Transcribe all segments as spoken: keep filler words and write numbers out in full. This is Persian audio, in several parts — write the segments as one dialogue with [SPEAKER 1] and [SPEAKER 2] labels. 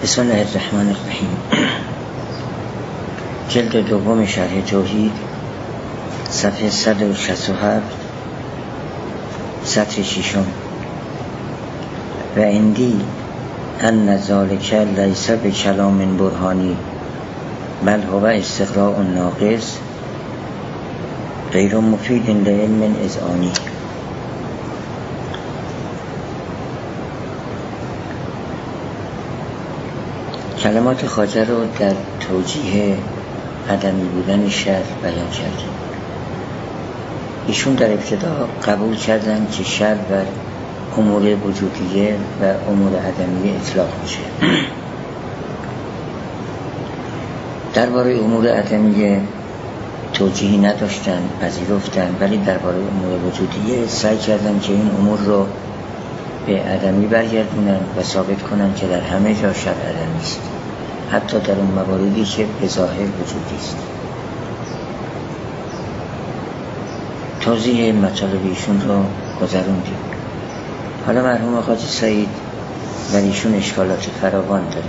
[SPEAKER 1] بسم الله الرحمن الرحیم. جلد دوم شرح توحید، صفحه صد و شصت و هفت، سطر ششم. و عندی ان ذلک لیس بکلام برهانی بل هو استقراء ناقص غیر مفید لعلم اذعانی. کلمات خواجه رو در توجیه عدمی بودن شر بیان کردیم. ایشون در ابتدا قبول کردن که شر بر امور وجودیه و امور عدمیه اطلاق میشه. درباره امور عدمیه توجیهی نداشتن، پذیرفتن، ولی درباره امور وجودیه سعی کردن که این امور رو به عدمی برگردونن و ثابت کنن که در همه جا شر عدمی است، حتی در اون مواردی که به ظاهر وجودی است. توضیح مطالب ایشون رو گذروندیم. حالا مرحوم حاجی سعید و ایشون اشکالات فراوان داره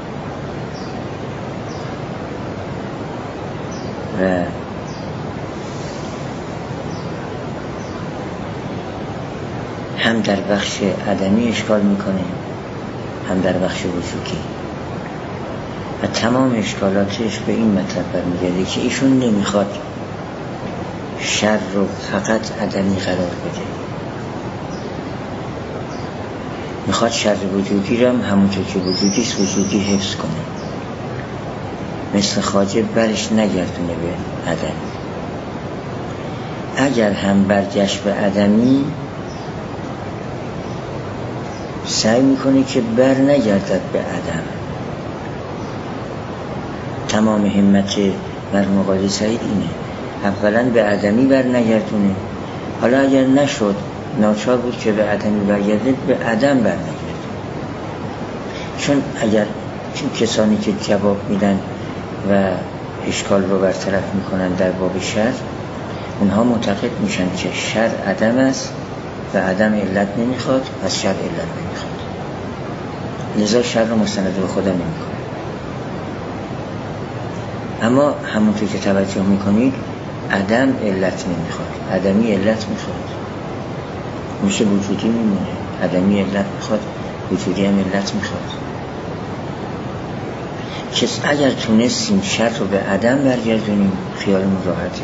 [SPEAKER 1] و هم در بخش عدمی اشکال میکنه، هم در بخش وجودی، و تمام اشکالاتش به این مطلب برمیگرده که ایشون نمیخواد شر رو فقط عدمی قرار بده، میخواد شر وجودی رو هم همونطور که وجودیست وجودی حفظ کنه، مثل خواجه برش نگردونه به عدمی. اگر هم برگشت به عدمی سعی میکنه که بر نگردد به عدم. تمام همت مرحوم قاضی سعید اینه، اولا به عدمی بر نگردونه، حالا اگر نشد ناچار بود که به عدمی برگرده، به عدم بر نگرده. چون اگر چون کسانی که جواب میدن و اشکال رو برطرف میکنن در باب شر، اونها معتقد میشن که شر عدم است و عدم علت نمیخواد، از شر علت نمیخواد، لذا شر رو مستند به خدا نمیکنه. اما همونطور که توجه میکنید عدم علت نمیخواد، عدمی علت میخواد، میشه وجودی میمونه. عدمی علت میخواد، وجودی هم علت میخواد. که اگر تونستیم شر رو به عدم برگردونیم خیالمون راحته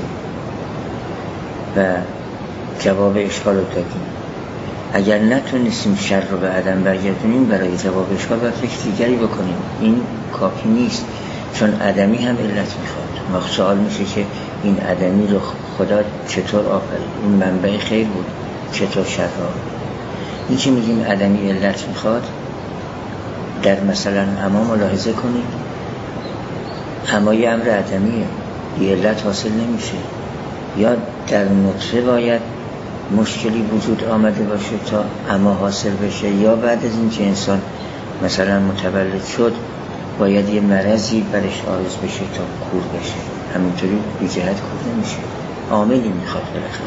[SPEAKER 1] و جواب اشکال رو دادیم. اگر نتونستیم شر رو به عدم برگردونیم، برای جواب اشکال باید فکر دیگری بکنیم. این کافی نیست، چون عدمی هم علت میخواد. ما سوال میشه که این عدمی رو خدا چطور آفرید؟ این منبع خیر بود، چطور شر را؟ این که میگیم عدمی علت میخواد، در مثلا اما ملاحظه کنید، اما یه امر عدمیه، یه علت حاصل نمیشه. یا در نطفه باید مشکلی وجود آمده باشه تا اما حاصل بشه، یا بعد از این که انسان مثلا متولد شد باید یه مرضی برش عارض بشه تا کور بشه. همینطوری بی جهت کور نمیشه، عاملی میخواد بالاخره.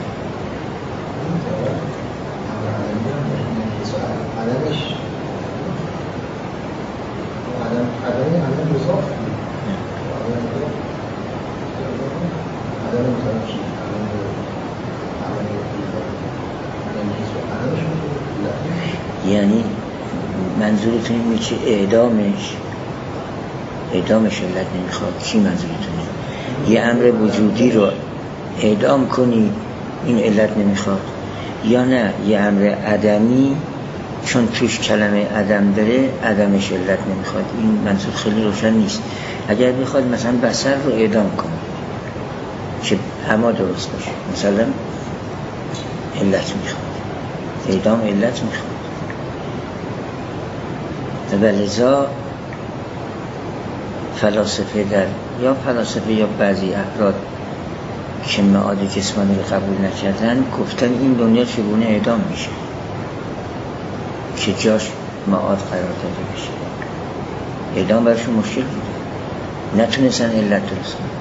[SPEAKER 2] عدمش عدم عدم عدم مضاف عدم مضاف چی؟
[SPEAKER 1] یعنی منظورتون اینه که اعدامش اعدامش علت نمیخواد. چی منظورتونه؟ یه امر وجودی رو اعدام کنی این علت نمیخواد، یا نه یه امر عدمی چون توش کلمه عدم داره عدمش علت نمیخواد؟ این منظور خیلی روشن نیست. اگر بخواد مثلا بصر رو اعدام کنی که اما درست باشه، مثلا علت میخواد، اعدام علت میخواد. و لذا فلاسفه در یا فلاسفه یا بعضی افراد که معاد جسمانی رو قبول نکردن گفتن این دنیا چگونه اعدام میشه که جاش معاد قرار داده بشه. اعدام برشون مشکل بوده، نتونستن علت درست کنن.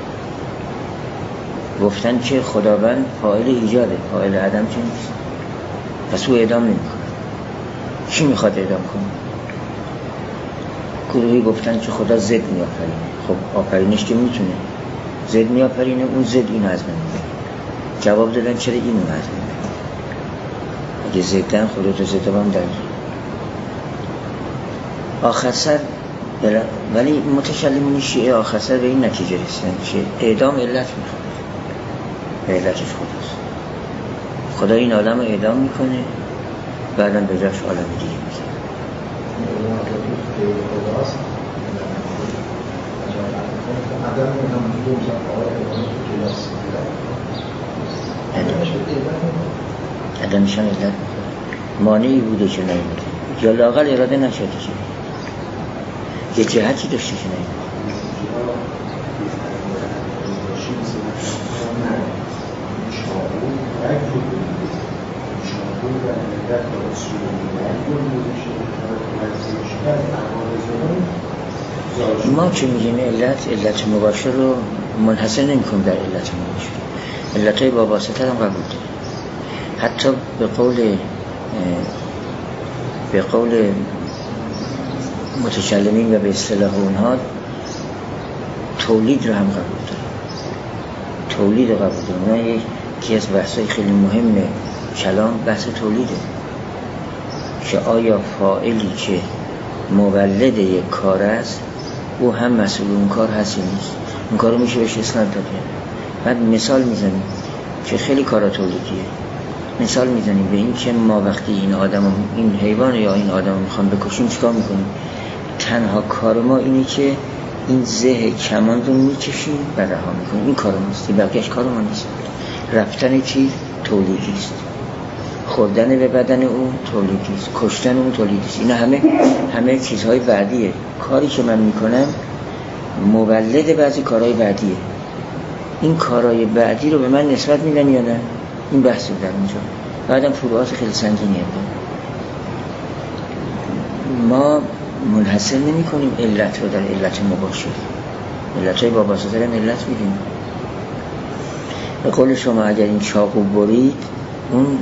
[SPEAKER 1] گفتن که خداوند فاعل ایجاده، فاعل عدم چه نیست، پس او اعدام نمی کنه. چی میخواد اعدام کنه؟ گروهی گفتن که خدا ضد میآفرینه. خب آفرینش که میتونه ضد میآفرینه، اون ضد اینو از من میده. جواب دادن چرا اینو از من میده؟ اگه ضدن خدا تو ضد هم در آخر سر بلا... ولی متکلمین شیعه آخر سر به این نتیجه رسیدن که اعدام علت میخواد، علتش خداست. خدا این عالم رو اعدام میکنه، بعدا به جاش عالم دیگه میکنه. عدمشان علت مانعی بوده که نمیده، یا لااقل اراده نشده که یه جهتی داشته که نمیده. ما که میگیم علت، علت مباشر رو منحصر نمی کنیم در علت مباشر. علتهای وابسته هم قبول داریم. حتی به قول به قول متکلمین و به اصطلاح اونها تولید رو هم قبول داریم. تولید رو قبول داریم. اونها یکی از بحثای خیلی مهم کلام بحث تولیده، که آیا فاعلی که مولد یک کار است او هم مسئول اون کار هست یا نیست. اون کار رو میشه بهش اسناد داد. بعد مثال میزنیم که خیلی کارا تولیدیه. مثال میزنیم به این که ما وقتی این آدم این حیوان یا این آدم رو میخوام بکشیم چیکار میکنیم؟ تنها کار ما اینه که این زه کمان رو میکشیم و رها میکنیم. این کار ماست، بقیه‌اش کار ما نیست. رفتن چیز تولیدی است، خوردن به بدن اون تولیدی است، کشتن اون تولیدی است. اینا همه همه چیزهای بعدیه. کاری که من میکنم مولد بعضی کارهای بعدیه. این کارهای بعدی رو به من نسبت میدن یا نه؟ این بحث در اونجا. بعدم فروعات خیلی سنگینیه. ما منحصر نمی کنیم علت رو در علت مباشر. علتهای وابسته هم علت میدیم. به قول شما اگر این چاقو برید، اون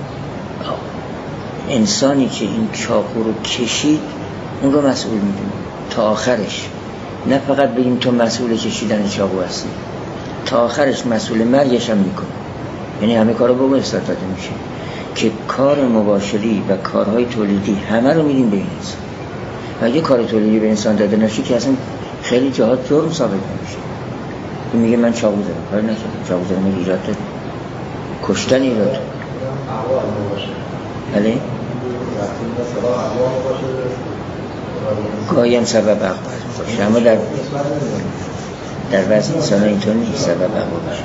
[SPEAKER 1] انسانی که این چاقو رو کشید اون رو مسئول میدونیم تا آخرش. نه فقط بگیم تو مسئول کشیدن چاقو هستی، تا آخرش مسئول مرگش هم میکنه. یعنی همه کارا با اون استفاده میشه که کار مباشری و کارهای تولیدی همه رو میدیم به این انسان. و اگه کار تولیدی به انسان داده نشه که اصلا خیلی جهات جرم ثابت نمیشه. این میگه من چاقو زدم، کار نکردم، چاقو زدم ایراد داره، کشتن ایراد داره. بله؟ گاهی هم سبب عقل باشه، اما در در بعضی انسان ها اینطور نیست سبب عقل باشه.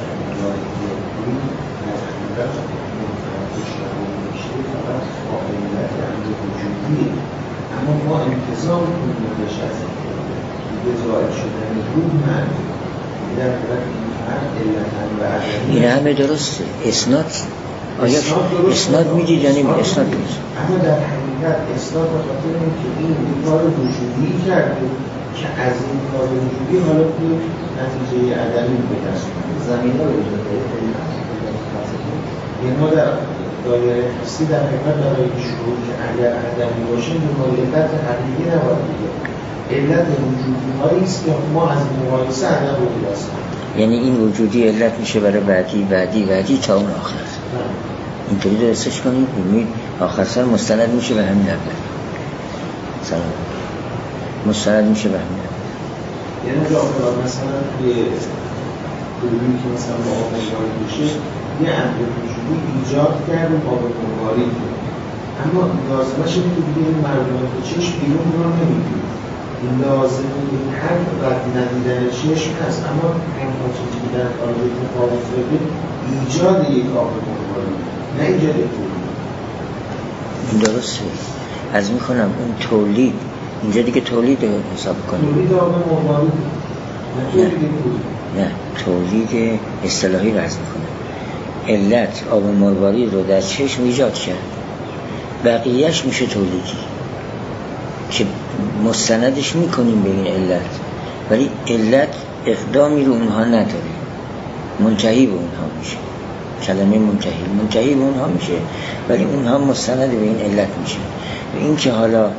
[SPEAKER 3] اما ما انتظام کنیم بشه به ظاهر شدن روح من در طرف این فرد علتن و عدمی.
[SPEAKER 1] این همه درسته. اسناد آیا اسناد میدید یا نمید؟ اسناد میدید.
[SPEAKER 3] اما در حقیقت اسناد به خاطر این که این کار وجودی کرده که از این کار وجودی حالا که نتیجه عدمی بدست زمین ها وجود داره. یعنی ما در دایره حسی در حقیقت برای شروع که اگر عدمی باشه مقایلت حقیقی نباید دیگه. علت وجودی هایی است که ما از مقایسه عدم رو بیرسیم.
[SPEAKER 1] یعنی این وجودی علت میشه برای بعدی بعدی بعدی تا اون آخر. اینطوری درستش کنید ببینید آخر سر مستند میشه به همین اول. سلام. مستند میشه به همین اول.
[SPEAKER 3] یعنی داخل مثلا توی گروهی که مثلا با آب مرواری میشه یه امر وجودی ایجاد کرده با آب مرواری، اما لازمش اینه که دیگه این مردمان چشم بیرون رو نمیدید. این لازم این حرف رد ندیدن چشم هست، اما تنها چیزی که در قالب تفاوت شده ایجاد یک آب مرواری، نه ایجاد تولید.
[SPEAKER 1] این درسته. از میکنم اون تولید اینجا دیگه تولید رو حساب کنیم.
[SPEAKER 3] تولید آب مرواری نه
[SPEAKER 1] نه تولید اصطلاحی رو از میکنم. علت آب مرواری رو در چشم ایجاد کرد، بقیهش میشه تولیدی که مستندش میکنیم به این علت، ولی علت اقدامی رو اونها نداره، منتهی به اونها میشه. کلمه منتهی منتهی به اونها میشه، ولی اونها مستند به این علت میشه. و این که حالا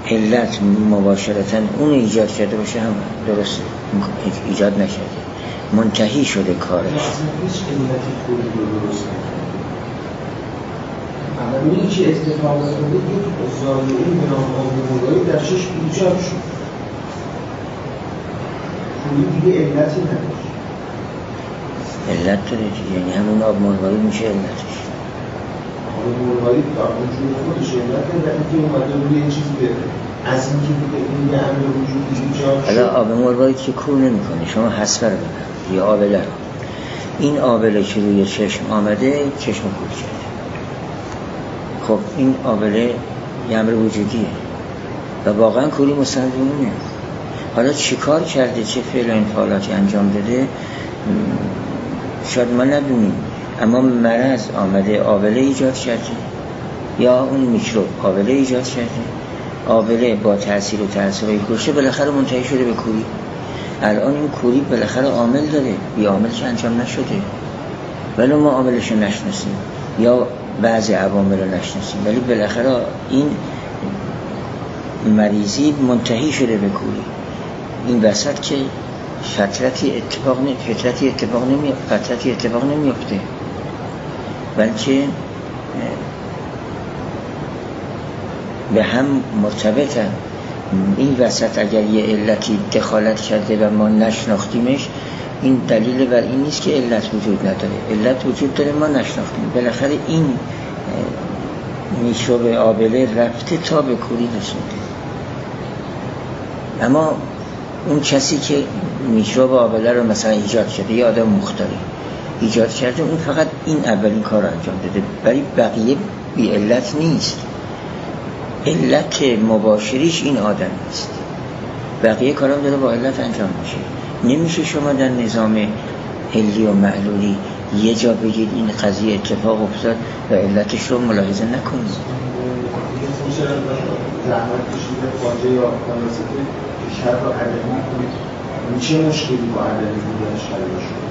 [SPEAKER 1] علت مباشرتا اون ایجاد کرده باشه هم درست ایجاد نشده، منتهی شده کارش.
[SPEAKER 3] اصلا هیچ علتی کلی رو درست نکنه. اونی که اتفاق افتاده یک زایعه‌ای به نام آب‌مولایی در شش ایجاد شد. کلی دیگه علتی نداشت.
[SPEAKER 1] علت داره دیگه، یعنی همون آب‌مولایی میشه علتش.
[SPEAKER 3] آب‌مولایی در وجود خودش علت داره، اینکه اومده روی یه چیزی بره. از اینکه این یه امر وجودی ایجاد شد.
[SPEAKER 1] حالا آب‌مولایی که کور نمی‌کنه، شما حسبه رو ببین، یه آبله رو. این آبله که روی چشم آمده، چشم کور کرده. خب این آبله یه امر وجودیه و واقعا کوری مستندونه. حالا چی کار کرده، چه فعل این فعالاتی انجام داده شاید ما ندونیم، اما مرض آمده آبله ایجاد کرده یا اون میکروب آبله ایجاد کرده، آبله با تأثیر و تأثیرهای کشه بالاخره منتهی شده به کوری. الان این کوری بالاخره عامل داره، بی عامل که انجام نشده، ولی ما عاملش رو نشناسیم یا بعضی عوامل رو نشناسیم، ولی بالاخره این مریضی منتهی شده به کوری. این وسط که فترتی اتفاق نمی فترتی اتفاق نمی فترتی اتفاق نمیفته، بلکه به هم مرتبطن. این وسط اگر یه علتی دخالت کرده و ما نشناختیمش، این دلیل بر این نیست که علت وجود نداره. علت وجود داره، ما نشناختیم. بالاخره این میکروب آبله رفته تا به کوری رسونده. اما اون کسی که میکروب آبله رو مثلا ایجاد کرده، یه آدم مختاری ایجاد کرده، اون فقط این اولین کار رو انجام داده، ولی بقیه بی علت نیست. علت مباشریش این آدم نیست، بقیه کارام داره با علت انجام میشه. نمیشه شما در نظام علی و معلولی یه جا بگید این قضیه اتفاق افتاد و علتش رو ملاحظه نکنید.
[SPEAKER 3] زحمت کشیده خواجه یا فلسفه شر رو عدمی کنید، چه مشکلی با عدمی بودنش حل شد؟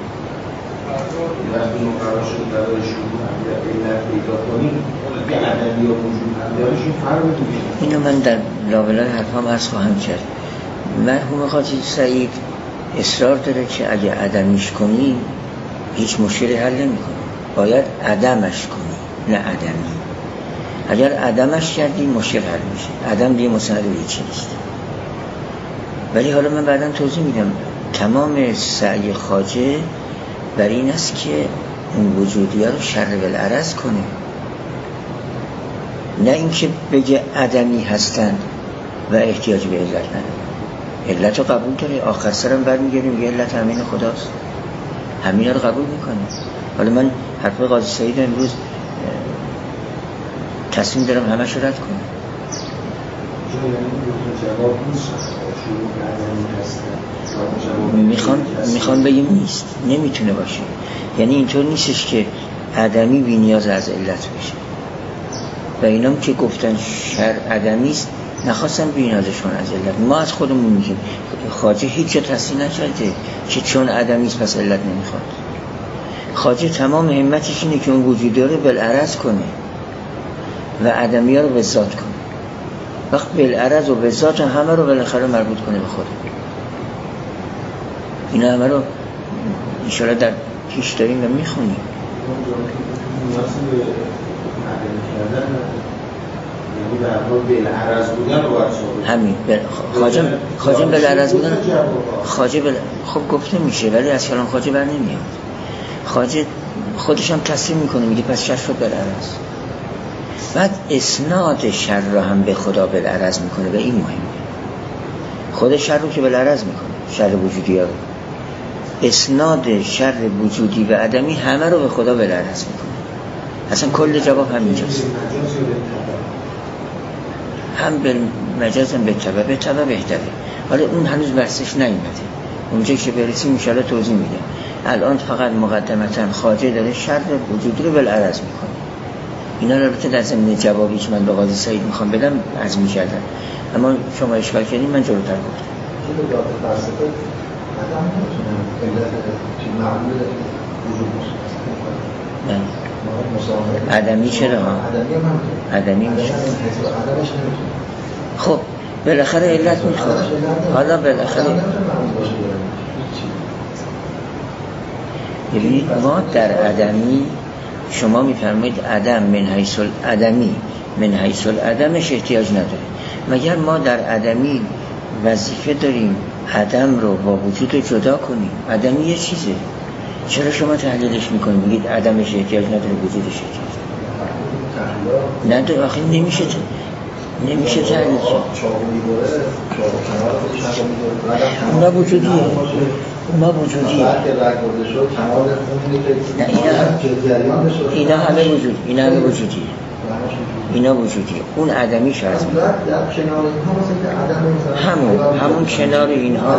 [SPEAKER 3] وقتی مقرار شد برای شروع هم یا علت پیدا کنیم که عدمی یا وجود هم دارش این فرق دیگه.
[SPEAKER 1] اینو من در لابلای حرفام عرض خواهم کرد. مرحوم خواجه سعید اصرار داره که اگه عدمیش کنی هیچ مشکلی حل نمی کنی، باید عدمش کنی نه عدمی. اگر عدمش کردی مشکل حل میشه، عدم دیگه مسند هیچی نیست. ولی حالا من بعداً توضیح میدم تمام سعی خواجه بر این است که اون وجودی ها رو شر بالعرض کنه، نه اینکه بگه عدمی هستن و احتیاج به علت نداره. علت رو قبول داره، آخر سرم برمیگردیم میگه علت همین خداست، همین رو قبول میکنه. حالا من حرف قاضی سعید امروز تصمیم دارم همش رد کنم. میخوام میخوام بگم نیست، نمیتونه باشه. یعنی اینطور نیستش که عدمی بی نیاز از علت بشه و اینام که گفتن شر عدمی است نخواستن بی نیازشون از علت. ما از خودمون میگیم خواجه هیچ جا تصریح نکرده که چون عدمی است پس علت نمیخواد. خواجه تمام همتش اینه که اون وجودی رو بالعرض کنه و عدمی ها رو به ذات کنه. وقت بالعرض و به ذات همه رو بالاخره مربوط کنه به خود. اینا همه رو انشاءالله در پیش داریم و میخونیم. همین خواجه خواجه بالعرض بودن خواجه بل... خب گفته میشه ولی از کلام خواجه بر نمیاد. خواجه خودش هم تصریم میکنه میگه پس شر شد بالعرض. بعد اسناد شر رو هم به خدا بالعرض میکنه و این مهمه. خود شر رو که بالعرض میکنه، شر وجودی ها رو، اسناد شر وجودی و عدمی همه رو به خدا بالعرض میکنه. اصلا کل جواب همینجاست. هم به مجاز هم به طبع به طبع بهتره. حالا اون هنوز بحثش نیومده، اونجا که برسیم انشاءالله توضیح میدم. الان فقط مقدمتا خواجه داره شر وجودی رو بالعرض میکنه. اینا رو البته در ضمن جوابی که من به قاضی سعید میخوام بدم عرض میکردم، اما شما اشکال کردین من جلوتر گفتم.
[SPEAKER 2] چه داد فلسفه آدم نمیتونه علت معلول وجود باشه.
[SPEAKER 1] نه عدمی چرا ها؟
[SPEAKER 2] عدمی هم
[SPEAKER 1] عدمی میشه.
[SPEAKER 2] عدمش نمیتونه.
[SPEAKER 1] خب بالاخره علت میخواد. حالا بالاخره ببینید ما در عدمی، شما میفرمایید عدم من حیث العدمی من حیث العدمش احتیاج نداره. مگر ما در عدمی وظیفه داریم عدم رو با وجود جدا کنیم؟ عدمی یه چیزه، چرا شما تحلیلش میکنید میگید عدمش احتیاج نداره وجودش احتیاج نداره؟ آخه نمیشه ت... نمیشه تحلیل کرد. اونا وجودیه، اونا وجودیه. نه اینا همه وجود، اینا همه وجودیه، اینا وجودیه. اون عدمیش هست همون همون کنار اینها.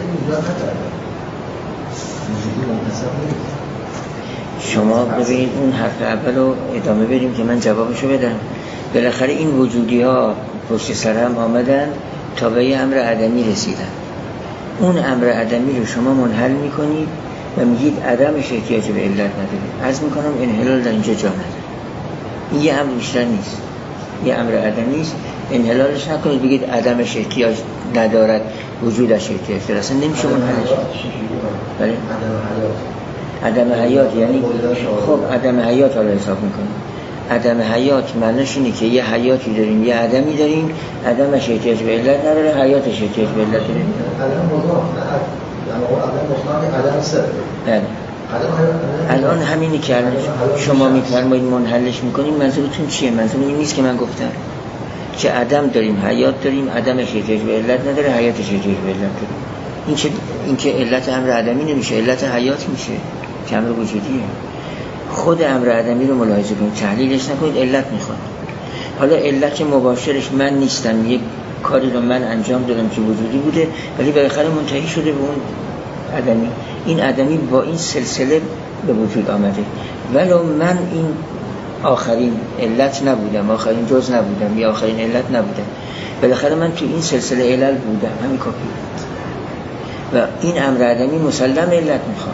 [SPEAKER 1] شما ببینید اون حرف اول رو ادامه بدیم که من جوابشو بدم. بالاخره این وجودی ها پشت سر هم آمدن تا به یه امر عدمی رسیدن. اون امر عدمی رو شما منحل میکنید و میگید عدمش احتیاج به علت نداره. عرض میکنم انحلال در اینجا جا نداره. این یه امر بیشتر نیست، یه امر عدمی است. انحلالش نکنید بگید عدمش احتیاج ندارد وجودش احتیاج داره، اصلا نمیشه منحلش. بله عدم حیات یعنی خب عدم حیات حالا حساب میکنیم. عدم حیات معنیش اینه که یه حیاتی داریم یه عدمی داریم، عدمش احتیاج به علت نداره، حیاتش احتیاج به علت داره.
[SPEAKER 2] عدم مضاف نه عدم عدم صرف.
[SPEAKER 1] بله الان همینی که شما میفرمایید منحلش میکنیم، منظورتون چیه؟ منظور این نیست که من گفتم که عدم داریم حیات داریم، عدمش احتیاج به علت نداره، حیاتش احتیاج به علت داره. این که این که علت امر عدمی نمیشه، علت حیات میشه که امر وجودیه. خود امر عدمی رو ملاحظه کنید، تحلیلش نکنید، علت میخواد. حالا علت مباشرش من نیستم، یک کاری رو من انجام دادم که وجودی بوده ولی بالاخره منتهی شده به اون عدمی. این عدمی با این سلسله به وجود آمده، ولو من این آخرین علت نبودم، آخرین جز نبودم یا آخرین علت نبودم، بالاخره من تو این سلسله علل بودم، همین کافی. و این امر عدمی مسلم علت میخواد،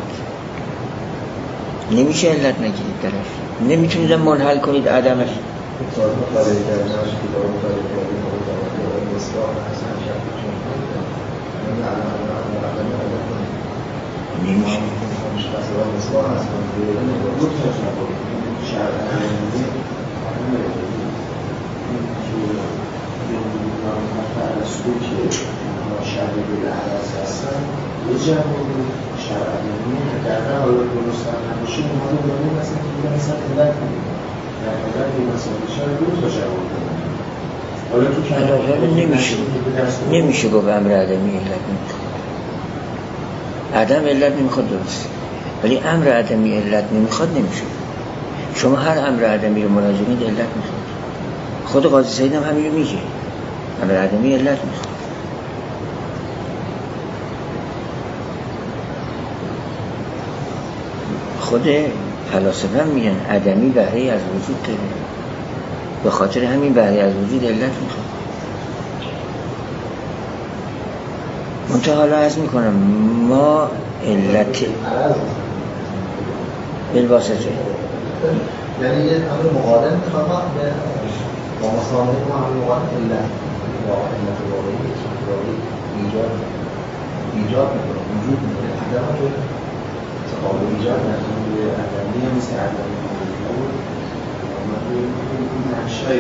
[SPEAKER 1] نمیشه علت نگیرید درش، نمیتونید منحل کنید عدمش. نمیشه
[SPEAKER 3] شرعی به عرض هستن یه جوابی شرعی در نه حالا درستان نمیشه اومده داریم مثلا که بگه مثلا علت کنیم در حالت این مسئله شرعی دو تا جواب داریم. حالا تو
[SPEAKER 1] که نمیشه نمیشه گفت امر عدمی علت نمیخواد. عدم علت نمیخواد درست، ولی امر عدمی علت نمیخواد نمیشه. شما هر امر عدمی رو مراجعه کنید علت میخواد. خود قاضی سعید هم همین رو میگه، امر عدمی علت میخواد. خود فلاسفه هم میگن عدمی بهره از وجود داره، به خاطر همین بهره از وجود علت میخواد. منطقه حالا عرض میکنم ما علت بالواسطه
[SPEAKER 2] یعنی یه امر مقارن میخواد با مسامه ما امر مقارن علت واقع علت واقعی ایجاد ایجاد میکنه وجود میکنه عدم رو قابل ایجاد نکنه.
[SPEAKER 3] عدمی هم مثل عدمی بود نقشه‌ای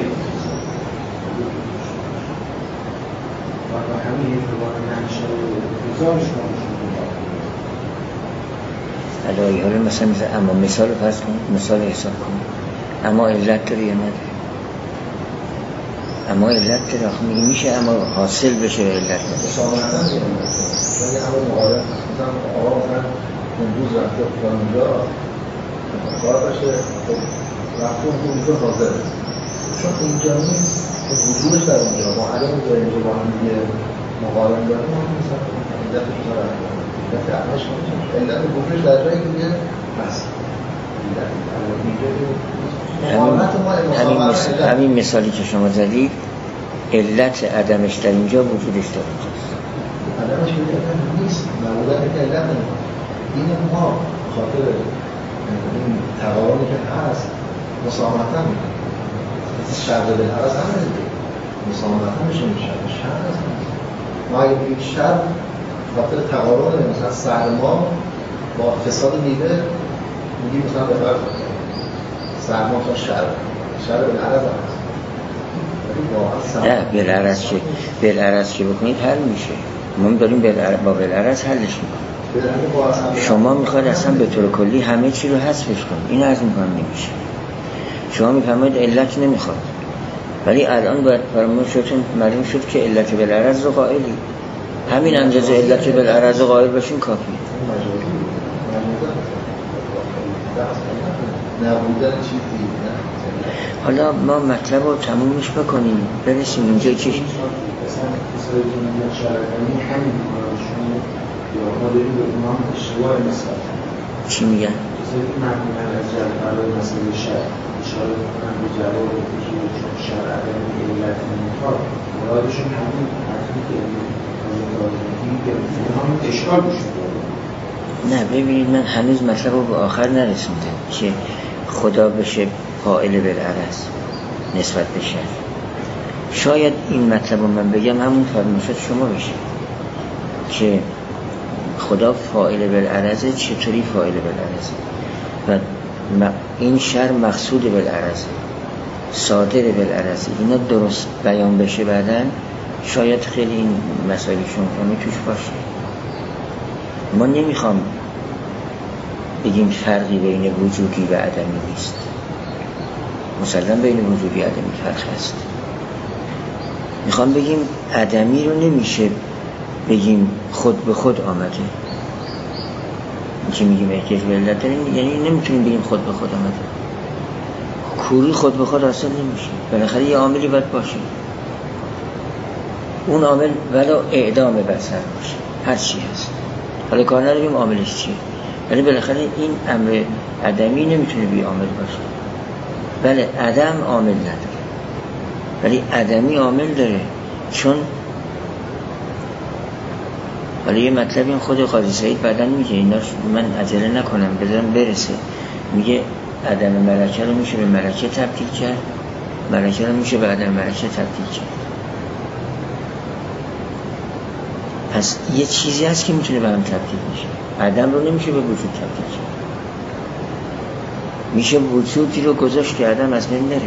[SPEAKER 3] و همین اعتبار نقشه گزارش کنشون
[SPEAKER 1] علایه حالا مثلا مثل اما مثال فرض کنید، مثال حساب کنید، اما علت داره یا نداره؟ اما علت داره، آخه میگه میشه اما حاصل بشه علت نداره.
[SPEAKER 2] سامنتن دیگه ولی اما مقالب مثلا آقا مثلا امروز رفته کنم اونجا کار باشه رفته اونجا حاضر چون اینجا نیست وجودش در اونجا ما عدم داره اینجا با هم دیگه مقارن داریم ما مثلا علتش داره علت عملش کنیم علت وجودش در جایی که دیگه هست
[SPEAKER 1] همین مثال همین مثالی که شما زدید علت عدمش در اینجا وجودش داره
[SPEAKER 2] عدمش نیست نبودن که علت نمیخواد. این ما خاطر این تقارنی که هست مسامحتن میکنیم شرط بالعرض هم نمیده مسامحه میشه میشه شر هست. ما اگه بگیم شر خاطر تقارن مثلا سرما با فساد میوه میگیم مثلا به فرض سرما تا شر شر بالعرض هست.
[SPEAKER 1] نه بالعرض که بالعرض که بکنید حل میشه. ما داریم با بالعرض حلش میکنیم. شما میخواد اصلا به طور کلی همه چی رو حذفش کنید، این از میکنم نمیشه. شما میفرمایید علت نمیخواد، ولی الان باید فرمایید شدتون معلوم شد که علت بالعرض رو قائلی، همین اندازه علت بالعرض رو قائل باشین کافی.
[SPEAKER 2] نبودن چیزی نه.
[SPEAKER 1] حالا ما مطلب رو تمومش بکنیم برسیم اینجا که
[SPEAKER 3] مثلا کسایی که میگن شرعی همین کارشون یا ما داریم به امام اشتباه مثال
[SPEAKER 1] چی میگن؟
[SPEAKER 3] کسایی که معمولا از جلب برای مسئله شرع اشاره میکنن به جواب که چون شرع عدمی علت نمیخواد مرادشون همین حرفی که همین اشکال بشون داره.
[SPEAKER 1] نه ببینید من هنوز مطلب رو به آخر نرسوندم که خدا بشه قائل بالعرض نسبت به شر. شاید این مطلب رو من بگم همون فرمایشات شما بشه که خدا فاعل بالعرض، چطوری فاعل بالعرض و این شر مقصود بالعرض صادر بالعرض، اینا درست بیان بشه بعدن شاید خیلی این مسائل شما همه توش باشه. ما نمیخوام بگیم فرقی بین وجودی و عدمی نیست، مسلم بین وجودی و عدمی فرق هست. میخوام بگیم عدمی رو نمیشه بگیم خود به خود آمده، این که میگیم احتیاج به علت داریم یعنی نمیتونیم بگیم خود به خود آمده. کوری خود به خود اصلا نمیشه، بالاخره یه عاملی باید باشه، اون عامل ولو اعدام بصر باشه هر چی هست، حالا کار نداریم عاملش چیه، ولی بالاخره این امر عدمی نمیتونه بی عامل باشه. بله عدم عامل نداره ولی عدمی عامل داره، چون حالا یه مطلبی هم خود قاضی سعید بعداً میگه، اینا من عجله نکنم بذارم برسه، میگه عدم ملکه رو میشه به ملکه تبدیل کرد، ملکه رو میشه به عدم ملکه تبدیل کرد. پس یه چیزی هست که میتونه به هم تبدیل میشه، عدم رو نمیشه به وجود تبدیل کرد. میشه وجودی رو گذاشت که عدم از بین نره،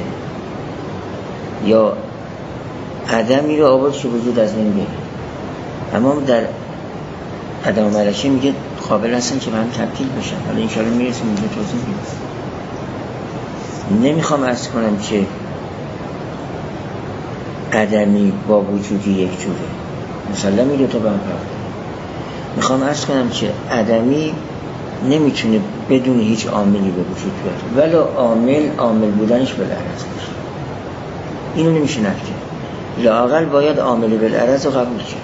[SPEAKER 1] یا عدمی رو آورد که وجود از بین بره. اما در عدم و ملکه میگه قابل هستن که به هم تبدیل بشن. حالا انشاءالله میرسیم اینجا توضیح میدیم. نمیخوام عرض کنم که عدمی با وجودی یک جوره، مثلا میگه تو به هم فرق. میخوام عرض کنم که عدمی نمیتونه بدون هیچ عاملی به وجود بیاد، ولی عامل عامل بودنش بالعرض باشه، اینو نمیشه نفی. لااقل باید عامل بالعرض رو قبول کرد.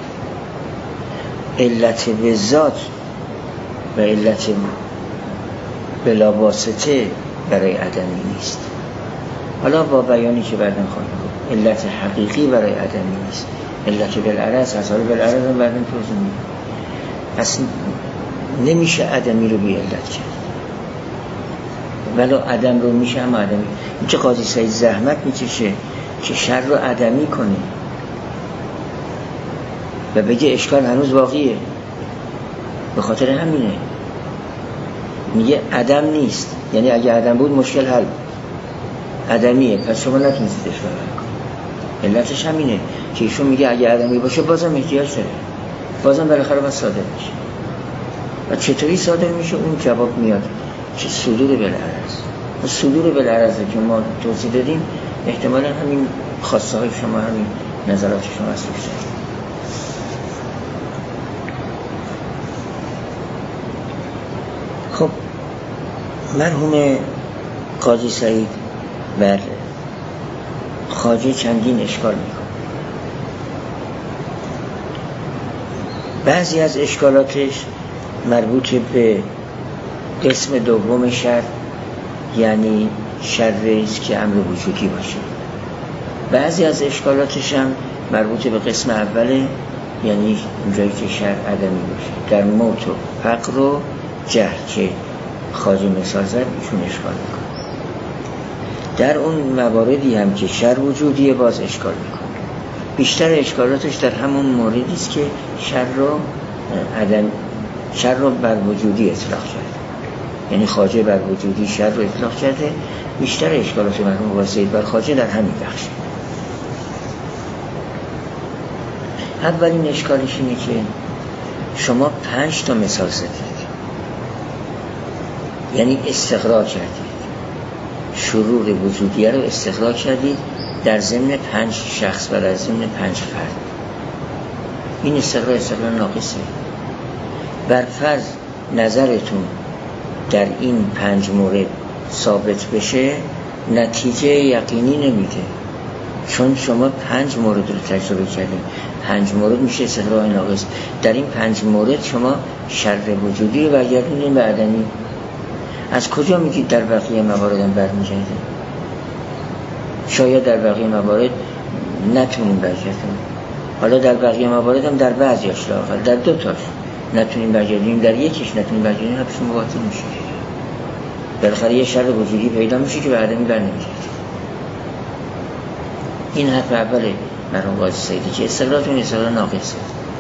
[SPEAKER 1] علت به ذات و علت بلا واسطه برای عدمی نیست. حالا با بیانی که بعداً خواهیم گفت علت حقیقی برای عدمی نیست، علت بالعرض هست. حالا بالعرض هم بعداً توضیح میدیم. پس نمیشه عدمی رو بی علت کرد، ولی عدم رو میشه هم عدمی. این که قاضی سعید زحمت میکشه که شر رو عدمی کنه و بگه اشکال هنوز باقیه، به خاطر همینه میگه عدم نیست، یعنی اگه عدم بود مشکل حل عدمیه، پس شما نتونستید اشکال حل کنید. علتش همینه که ایشون میگه اگه عدمی باشه بازم احتیاج داره، بازم بالاخره باید صادر میشه. و چطوری صادر میشه؟ اون جواب میاد که صدور بالعرض. و صدور بالعرض که ما توضیح دادیم احتمالا همین خواسته های شما، همین نظرات شما هست. خب مرحوم قاضی سعید بر خواجه چندین اشکال میکنه. بعضی از اشکالاتش مربوط به قسم دوم شر، یعنی شری است که امر وجودی باشه. بعضی از اشکالاتش هم مربوط به قسم اوله، یعنی اونجایی که شر عدمی باشه. در موت و فقر و جهل که خواجه مثال زد ایشون اشکال میکنه. در اون مواردی هم که شر وجودیه باز اشکال میکنه. بیشتر اشکالاتش در همون موردی است که شر رو عدم شر رو بر وجودی اطلاق کرده، یعنی خواجه بر وجودی شر رو اطلاق کرده. بیشتر اشکالات مرحوم آقای سید بر خواجه در همین بخشه. اولین اشکالش اینه که شما پنج تا مثال زدید، یعنی استقرا کردید، شرور وجودیه رو استقرا کردید در ضمن پنج شخص و در ضمن پنج فرد. این استقرا استقرا ناقصه. بر فرض نظرتون در این پنج مورد ثابت بشه، نتیجه یقینی نمیده، چون شما پنج مورد رو تجربه کردید. پنج مورد میشه استقرا ناقص. در این پنج مورد شما شر وجودی رو برگردونید به عدمی. از کجا میگید در بقیه موارد هم برمیگرده؟ شاید در بقیه موارد نتونیم برگردیم، حالا در بقیه موارد هم در بعضیش لااقل در دو تاش نتونیم برگردیم، در یکیش نتونیم برگردیم، حبس مباطل میشه. بالاخره یه شر وجودی پیدا میشه که به عدمی برنمیگرده. این حرف اول مرحوم قاضی سیدی که استقرارتون استقرار ناقصه.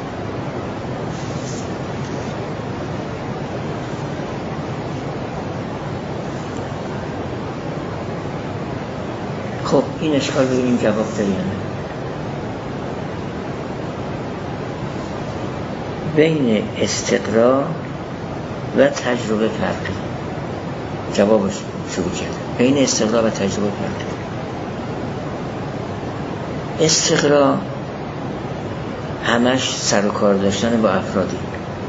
[SPEAKER 1] خب این اشکال ببینیم جواب داری یا نه. بین استقرا و تجربه فرقی. جوابش شروع کرد. بین استقرا و تجربه فرقی. استقرا همش سر و کار داشتن با افرادی.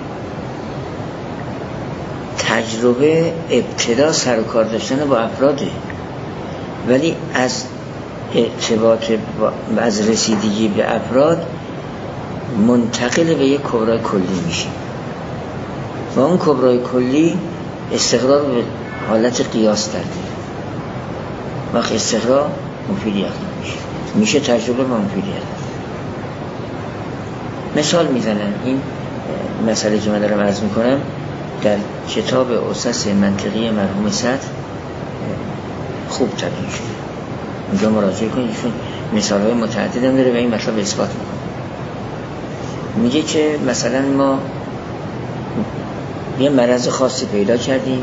[SPEAKER 1] تجربه ابتدا سر و کار داشتن با افراده، ولی از ارتباط از رسیدگی به افراد منتقل به یک کبرای کلی میشه و اون کبرای کلی استقرار به حالت قیاس در میاره. وقت استقرار مفیدی اخلاق میشه میشه تجربه با مفیدی اخلاق. مثال میزنم. این مسئله که من دارم عرض میکنم در کتاب اساس منطقی مرحوم سعد خوب تبیین شده. اونجا مراجعه کنید، چون مثال های متعدد هم داره و این مطلب اثبات میکنه. میگه که مثلا ما یه مرض خاصی پیدا کردیم،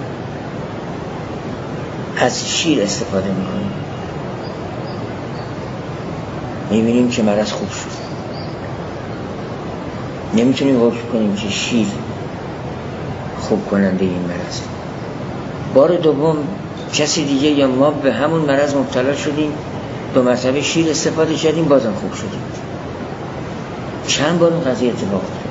[SPEAKER 1] از شیر استفاده میکنیم، میبینیم که مرض خوب شد. نمیتونیم حکم کنیم که شیر خوب کننده این مرض. بار دوم کسی دیگه یا ما به همون مرض مبتلا شدیم، دو مرتبه شیر استفاده کردیم، بازم خوب شدیم. چند بار این قضیه اتفاق افتاد.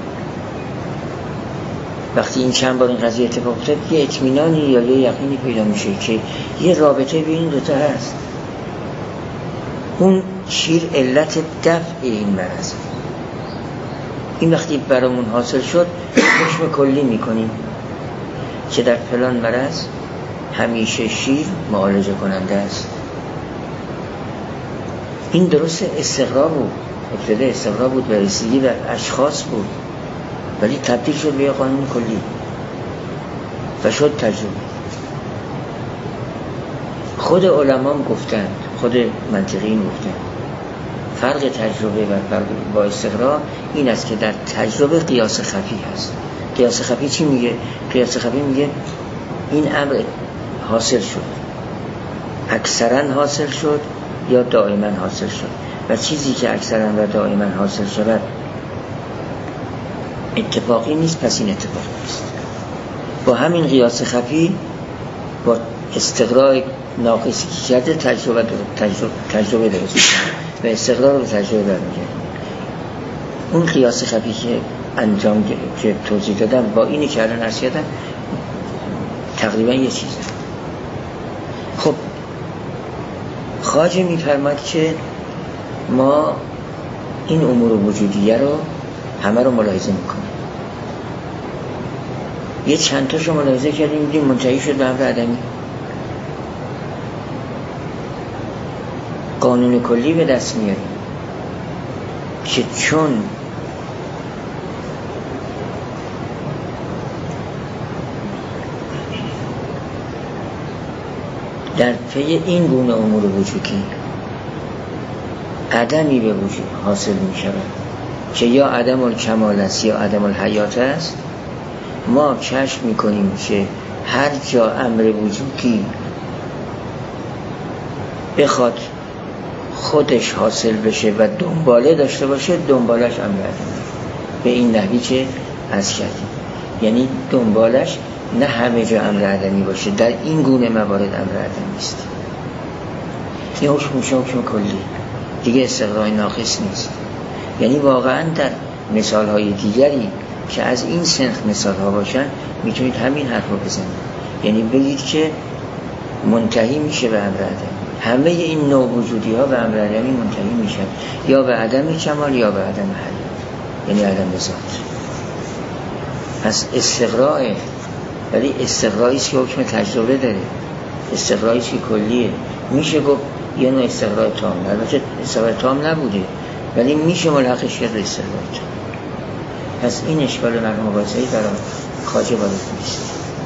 [SPEAKER 1] وقتی این چند بار این قضیه اتفاق افتاد یه اطمینانی یا یه یقینی پیدا میشه که یه رابطه بین این دوتا هست. اون شیر علت دفع این مرض. این وقتی برامون حاصل شد حکم کلی میکنیم که در فلان مرض همیشه شیر معالجه کننده است. این درست استقرا بود، ابتدا استقرا بود و رسیدگی به اشخاص بود، ولی تبدیل شد به یه قانون کلی و شد تجربه. خود علمام گفتند، خود منطقیین گفتند فرق تجربه و فرق با استقرا این است که در تجربه قیاس خفی هست. قیاس خفی چی میگه؟ قیاس خفی میگه این امر حاصل شد، اکثرا حاصل شد یا دائما حاصل شد، و چیزی که اکثرا و دائما حاصل شد اتفاقی نیست، پس این اتفاقی نیست. با همین قیاس خفی با استقرار ناقصی که کرده تجربه تجربه, تجربه درست و استقرار رو تجربه برمیگرده. اون قیاس خفی که انجام که توضیح دادم با اینی که الان عرض کردم تقریبا یه چیزه. خب خواجه میفرماد که ما این امور وجودیه رو همه رو ملاحظه میکنیم. یه چند تاشو ملاحظه کردیم دیدیم منتهی شد به امر عدمی. قانون کلی به دست میاریم که چون در پی این گونه امور وجودی عدمی به وجود حاصل می شود که یا عدم الکمال است یا عدم الحیات است، ما کشف می کنیم که هر جا امر وجودی بخواد خودش حاصل بشه و دنباله داشته باشه، دنبالش امر عدمی به این نحوی که از کردیم. یعنی دنبالش نه همه جا امر عدمی باشه، در این گونه موارد امر عدمی است. این حکم میشه حکم کلی، دیگه استقرای ناقص نیست. یعنی واقعا در مثال های دیگری که از این سنخ مثال ها باشن میتونید همین حرف رو بزنید. یعنی بگید که منتهی میشه به امر عدمی، همه این نوع وجودی ها به امر عدمی منتهی میشن، یا به عدم کمال یا به عدم حیات، یعنی عدم ذات. پس استقرای، ولی استقرایی که حکم تجربه داره، استقرایی که کلیه. میشه گفت یه نوع استقرای تام، البته استقرای تام نبوده ولی میشه ملحقش کرد استقرای تام. پس این اشکال مرحوم بازایی برای خواجه وارد نیست.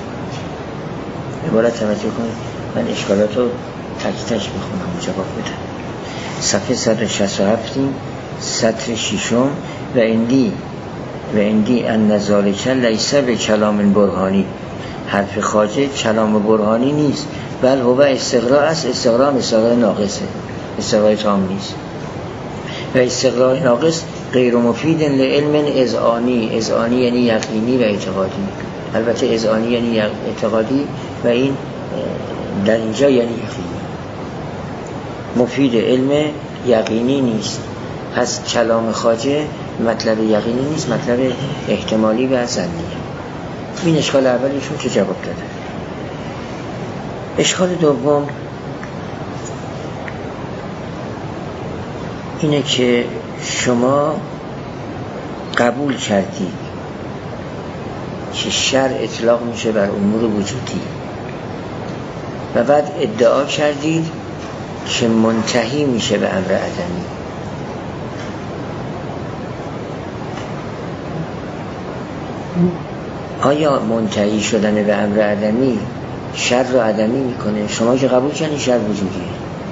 [SPEAKER 1] عبارت توجه کنید، من اشکالات رو تک تک بخونم و جواب بدم. صفحه صد و شصت و هفت سطر ششم. و اندی و اندی ان ذالک لیس به کلام برهانی، حرف خواجه کلام برهانی نیست، بل هو استقرا است. استقرا استقرا ناقصه، استقرا تام نیست. و استقرا ناقص غیر مفید لعلم اذعانی. اذعانی یعنی یقینی و اعتقادی. البته اذعانی یعنی اعتقادی و این در اینجا یعنی یقینی. مفید علم یقینی نیست. پس کلام خواجه مطلب یقینی نیست، مطلب احتمالی و ظنیه. این اشکال اولیشون که جواب داده. اشکال دوم اینه که شما قبول کردید که شر اطلاق میشه بر امور وجودی و بعد ادعا کردید که منتهی میشه به امر عدمی. آیا منتهی شدن به امر عدمی شر رو عدمی میکنه؟ شما که قبول کردید شر وجودیه،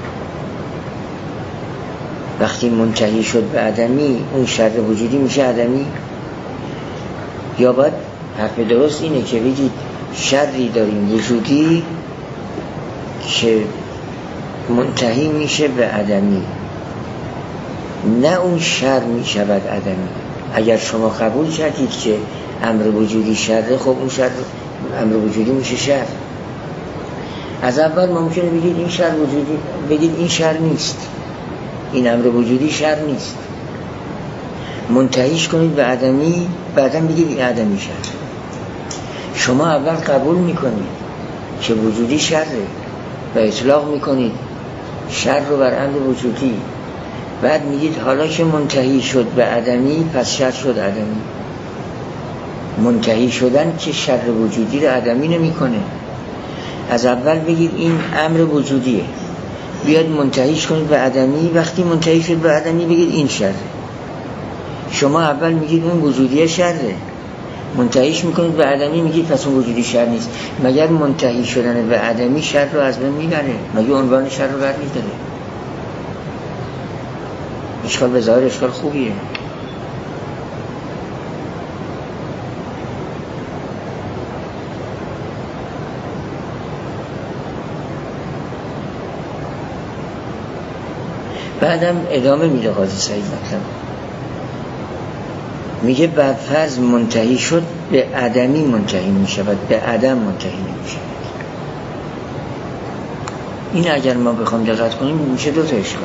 [SPEAKER 1] وقتی منتهی شد به عدمی اون شر وجودی میشه عدمی؟ یا باید حرف درست اینه که بگید شری داریم وجودی که منتهی میشه به عدمی، نه اون شر میشود عدمی. اگر شما قبول کردید که امر وجودی شره، خب اون شر امر وجودی میشه شر. از اول ممکنه بگید این شر وجودی، بگید این شر نیست، این امر وجودی شر نیست، منتهیش کنید به عدمی، بعدا بگید این عدمی شر. شما اول قبول میکنید که وجودی شره و اطلاق میکنید شر رو بر امر وجودی، بعد میگید حالا که منتهی شد به عدمی پس شر شد عدمی. منتهی شدن که شر وجودی رو عدمی نمیکنه. از اول بگید این امر وجودیه، بیاد منتهیش کنید به عدمی، وقتی منتهی شد به عدمی بگید این شره. شما اول میگید اون وجودیه شره، منتهیش میکنید به عدمی میگید پس اون وجودی شر نیست. مگر منتهی شدن به عدمی شر رو از بین میبره؟ مگر عنوان شر رو برمی‌داره؟ اشکال به ظاهر اشکال خوبیه. بعدم ادامه میده قاضی سعید مطلب، میگه بر فرض منتهی شد به عدمی منتهی میشود، به عدم منتهی نمیشود. این اگر ما بخوام دقت کنیم میشه دو تا اشکال.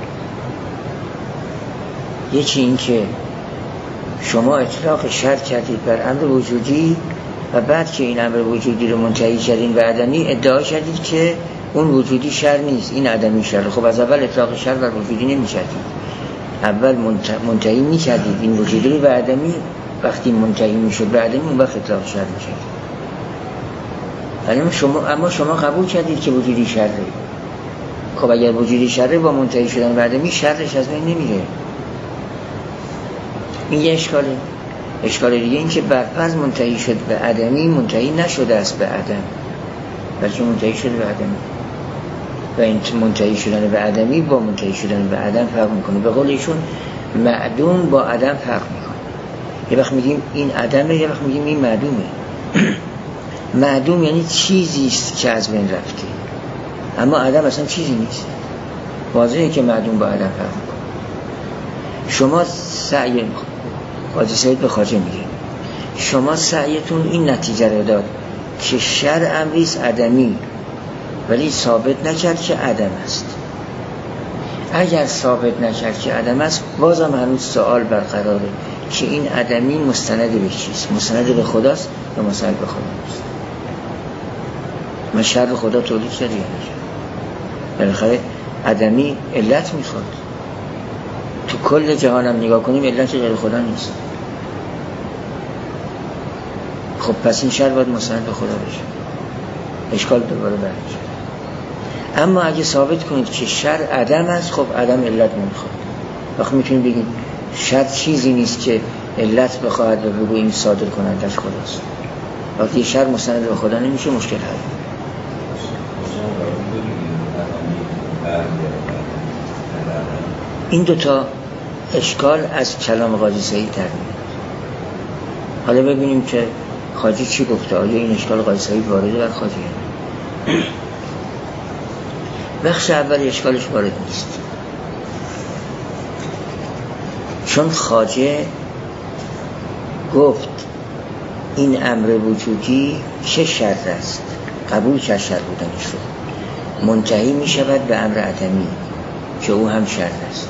[SPEAKER 1] یکی این که شما اطلاق شر کردید بر امر وجودی و بعد که این امر وجودی رو منتهی کردین به عدمی ادعا کردید که اون وجودی شر نیست، این عدمی شر. خب از اول اطلاق شر بر وجودی نمی کردید، اول منتهی می کردید این وجودی رو به عدمی، وقتی منتهی می شد به عدمی اون وقت اطلاق شر می کردید. اما شما, اما شما قبول کردید که وجودی شره. خب اگر وجودی شره با منتهی شدن به عدمی شرش از بین نمیره. این یه اشکاله. اشکال دیگه این که برفرض منتهی شد به عدمی منتهی نشده است به عدم، بلکه منتهی شده به عدمی. و این منتهی شدن به عدمی با منتهی شدن به عدم فرق میکنه. به قول ایشون معدوم با عدم فرق میکنه. یه وقت میگیم این عدمه، یه وقت میگیم این معدومه. معدوم یعنی چیزی است که از بین رفته، اما عدم اصلا چیزی نیست. واضحه که معدوم با عدم فرق میکنه. شما سعی قاضی سعید به خواجه میگه شما سعیتون این نتیجه رو داد که شر امریست عدمی، ولی ثابت نکرد که عدم است. اگر ثابت نکرد که عدم است، بازم هنوز سوال برقراره که این عدمی مستند به چیست؟ مستند به خداست یا مستند به خدا نیست؟ من شر خدا تولید کردی یا نکرد؟ بالاخره عدمی علت میخواد. تو کل جهانم نگاه کنیم علت غیر خدا نیست. خب پس این شر باید مستند به خدا بشه، اشکال دوباره برمیشه. اما اگه ثابت کنید که شر عدم است، خب عدم علت نمیخواد. وقتی میتونیم بگیم شر چیزی نیست که علت بخواهد و بگو این صادر کنندش خداست. وقتی شر مستند به خدا نمیشه، مشکل حل. این دوتا اشکال از کلام قاضی سعید در میاد. حالا ببینیم که خواجه چی گفته. آیا این اشکال قاضی سعید وارده بر خواجه؟ بخش اول اشکالش وارد نیست، چون خواجه گفت این امر وجودی چه شر است، قبول که شر بودنش رو منتهی می شود به امر عدمی که او هم شر است.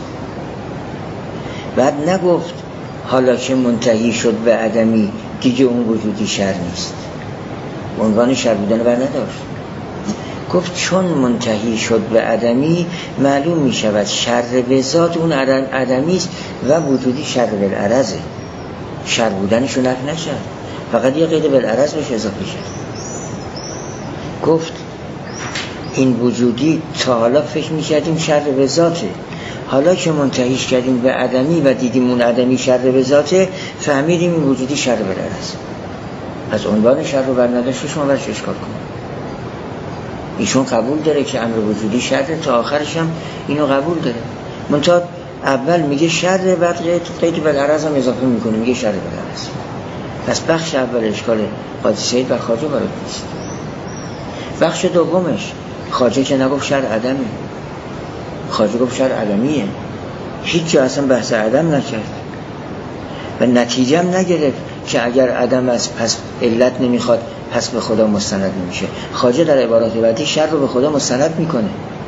[SPEAKER 1] بعد نگفت حالا که منتهی شد به عدمی دیگه اون وجودی شر نیست، عنوان شر بودن بر نداشت. گفت چون منتهی شد به عدمی معلوم می شود شر به ذات اون عدمی است و وجودی شر بالعرضه. شر بودنشو نفی نشد، فقط یه قید بالعرض بهش اضافه شد. گفت این وجودی تا حالا فکر می کردیم شر به ذاته، حالا که منتهیش کردیم به عدمی و دیدیم اون عدمی شر به ذاته، فهمیدیم این وجودی شر بالعرضه. از عنوان شر رو بر نداشته شما برش اشکال کنیم. ایشون قبول داره که امر وجودی شر، تا آخرش هم اینو قبول داره. منتها اول میگه شر، بعد قید بالعرض هم اضافه میکنه میگه شر بالعرض. پس بخش اول اشکال قاضی سعید بر خواجه وارد نیست. بخش دومش خواجه که نگفت شر عدمه، خواجه گفت شر عدمیه، هیچ جا اصلا بحث عدم نکرد و نتیجه هم نگرفت که اگر عدم است پس علت نمیخواد، پس به خدا مستند نمیشه. خواجه در عبارات بعدی شر رو به خدا مستند میکنه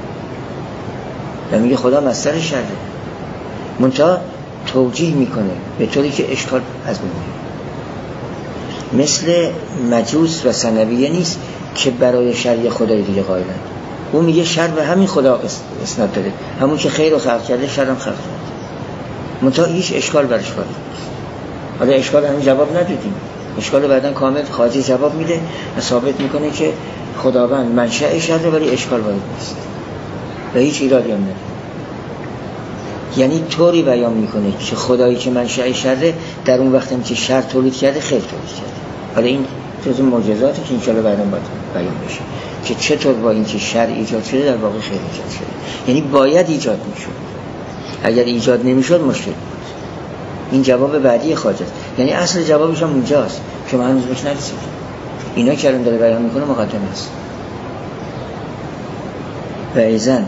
[SPEAKER 1] و میگه خدا مصدر شره، منتها توجیه میکنه به طوری که اشکال از بین میره. مثل مجوس و ثنویه نیست که برای شر خدای دیگه قائلن. اون میگه شر به همین خدا اسناد داره، همون که خیر رو خلق کرده شر هم خلق کرده، منتها هیچ اشکال برش وارد نیست. حالا اشکال همین جواب ندادیم، اشکال بعدن کامل خواجه جواب میده و ثابت میکنه که خداوند منشأ شره ولی اشکال وارد نیست و هیچ ایرادی هم نداره. یعنی طوری بیان میکنه که خدایی که منشأ شره در اون وقتی که شر تولید کرده خیر تولید کرده. حالا این جزء معجزاتی که انشاءالله بعداً باید بیان بشه که چطور با این که شر ایجاد شده در واقع خیر ایجاد شده. یعنی باید ایجاد میشد، اگر ایجاد نمیشد مشکل بود. این جواب بعدی خواجه است، یعنی اصل جوابش هم اونجاست که ما هنوز بهش نرسیدیم. اینا که الان داره بیان میکنه مقدمه است. و ایزن